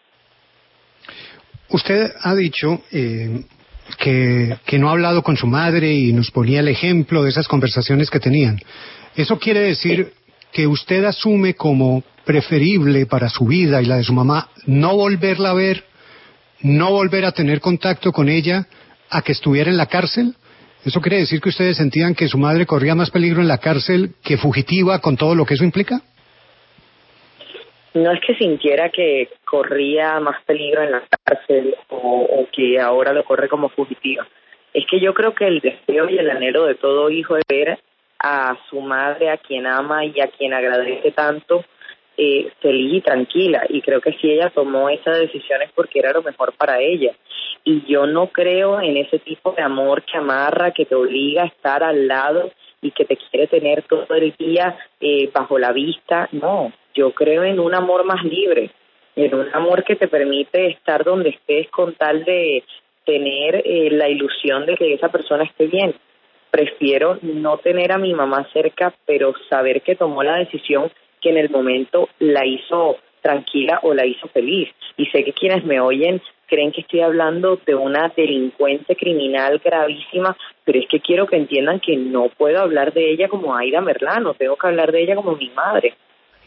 Usted ha dicho que no ha hablado con su madre y nos ponía el ejemplo de esas conversaciones que tenían. ¿Eso quiere decir que usted asume como preferible para su vida y la de su mamá no volverla a ver, no volver a tener contacto con ella a que estuviera en la cárcel? ¿Eso quiere decir que ustedes sentían que su madre corría más peligro en la cárcel que fugitiva con todo lo que eso implica? No es que sintiera que corría más peligro en la cárcel o que ahora lo corre como fugitiva. Es que yo creo que el deseo y el anhelo de todo hijo es ver a su madre, a quien ama y a quien agradece tanto, feliz y tranquila. Y creo que si ella tomó esa decisión es porque era lo mejor para ella. Y yo no creo en ese tipo de amor que amarra, que te obliga a estar al lado y que te quiere tener todo el día bajo la vista. No, yo creo en un amor más libre, en un amor que te permite estar donde estés con tal de tener la ilusión de que esa persona esté bien. Prefiero no tener a mi mamá cerca, pero saber que tomó la decisión que en el momento la hizo tranquila o la hizo feliz. Y sé que quienes me oyen creen que estoy hablando de una delincuente criminal gravísima, pero es que quiero que entiendan que no puedo hablar de ella como Aida Merlano, tengo que hablar de ella como mi madre.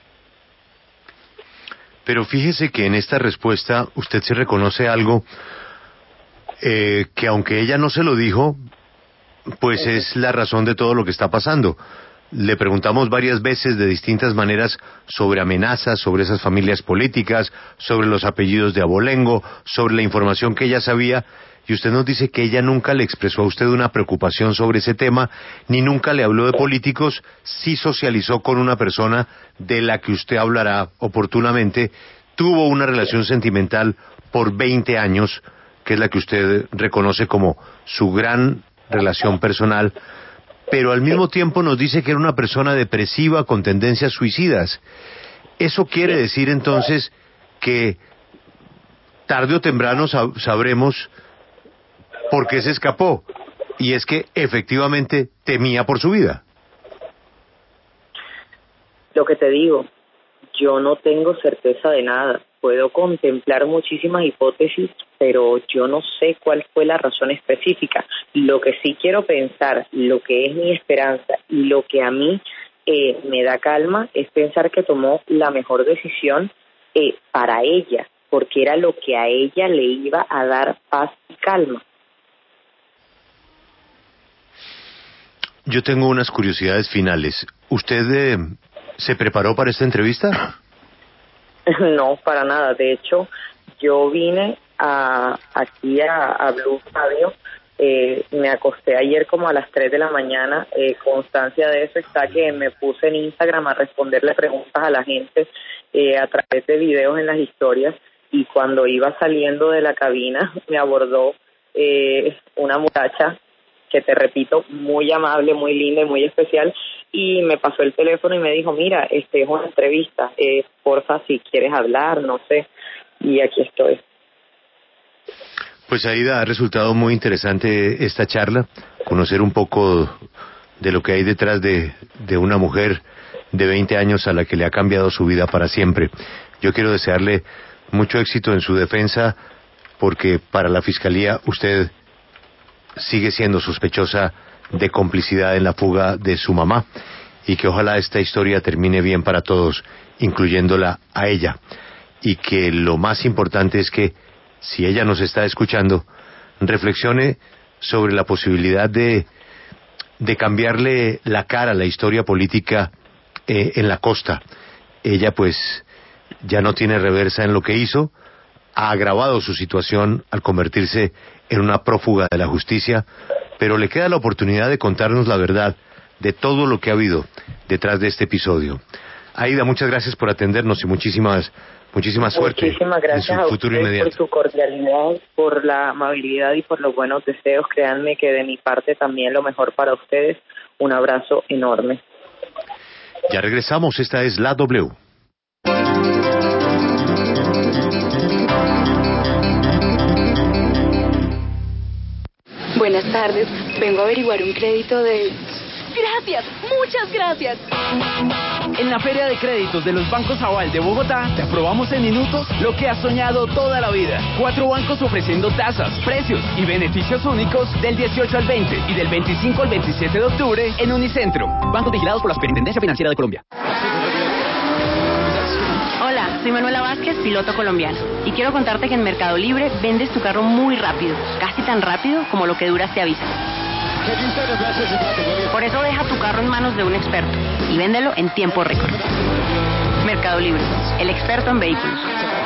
Pero fíjese que en esta respuesta usted se reconoce algo que aunque ella no se lo dijo, pues es la razón de todo lo que está pasando. Le preguntamos varias veces de distintas maneras sobre amenazas, sobre esas familias políticas, sobre los apellidos de Abolengo, sobre la información que ella sabía, y usted nos dice que ella nunca le expresó a usted una preocupación sobre ese tema, ni nunca le habló de políticos, sí socializó con una persona de la que usted hablará oportunamente, tuvo una relación sentimental por 20 años, que es la que usted reconoce como su gran relación personal, pero al mismo tiempo nos dice que era una persona depresiva con tendencias suicidas. ¿Eso quiere decir entonces que tarde o temprano sabremos por qué se escapó? Y es que efectivamente temía por su vida. Lo que te digo, yo no tengo certeza de nada. Puedo contemplar muchísimas hipótesis, pero yo no sé cuál fue la razón específica. Lo que sí quiero pensar, lo que es mi esperanza y lo que a mí me da calma es pensar que tomó la mejor decisión para ella, porque era lo que a ella le iba a dar paz y calma. Yo tengo unas curiosidades finales. ¿Usted se preparó para esta entrevista? No, para nada. De hecho, yo vine aquí a Blue Radio, me acosté ayer como a las 3 de la mañana. Constancia de eso está que me puse en Instagram a responderle preguntas a la gente a través de videos en las historias, y cuando iba saliendo de la cabina me abordó una muchacha que, te repito, muy amable, muy linda y muy especial, y me pasó el teléfono y me dijo, mira, es una entrevista, porfa, si quieres hablar, no sé, y aquí estoy. Pues Aida, ha resultado muy interesante esta charla, conocer un poco de lo que hay detrás de una mujer de 20 años a la que le ha cambiado su vida para siempre. Yo quiero desearle mucho éxito en su defensa, porque para la Fiscalía usted sigue siendo sospechosa de complicidad en la fuga de su mamá, y que ojalá esta historia termine bien para todos, incluyéndola a ella, y que lo más importante es que, si ella nos está escuchando, reflexione sobre la posibilidad de cambiarle la cara a la historia política en la costa. Ella pues ya no tiene reversa en lo que hizo, ha agravado su situación al convertirse en una prófuga de la justicia, pero le queda la oportunidad de contarnos la verdad de todo lo que ha habido detrás de este episodio. Aida, muchas gracias por atendernos y muchísima suerte. Muchísimas gracias en su futuro a usted inmediato. por su cordialidad, por la amabilidad y por los buenos deseos. Créanme que de mi parte también lo mejor para ustedes. Un abrazo enorme. Ya regresamos, esta es La W. Buenas tardes, vengo a averiguar un crédito de... ¡Gracias! ¡Muchas gracias! En la Feria de Créditos de los Bancos Aval de Bogotá, te aprobamos en minutos lo que has soñado toda la vida. 4 bancos ofreciendo tasas, precios y beneficios únicos del 18 al 20 y del 25 al 27 de octubre en Unicentro. Bancos vigilados por la Superintendencia Financiera de Colombia. Hola, soy Manuela Vázquez, piloto colombiano, y quiero contarte que en Mercado Libre vendes tu carro muy rápido, casi tan rápido como lo que dura te avisa. Por eso deja tu carro en manos de un experto y véndelo en tiempo récord. Mercado Libre, el experto en vehículos.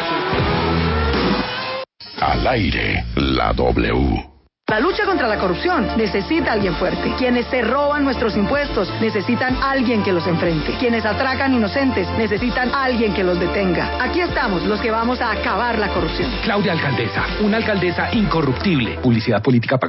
Al aire, La W. La lucha contra la corrupción necesita a alguien fuerte. Quienes se roban nuestros impuestos necesitan a alguien que los enfrente. Quienes atracan inocentes necesitan a alguien que los detenga. Aquí estamos los que vamos a acabar la corrupción. Claudia Alcaldesa, una alcaldesa incorruptible. Publicidad política pagada.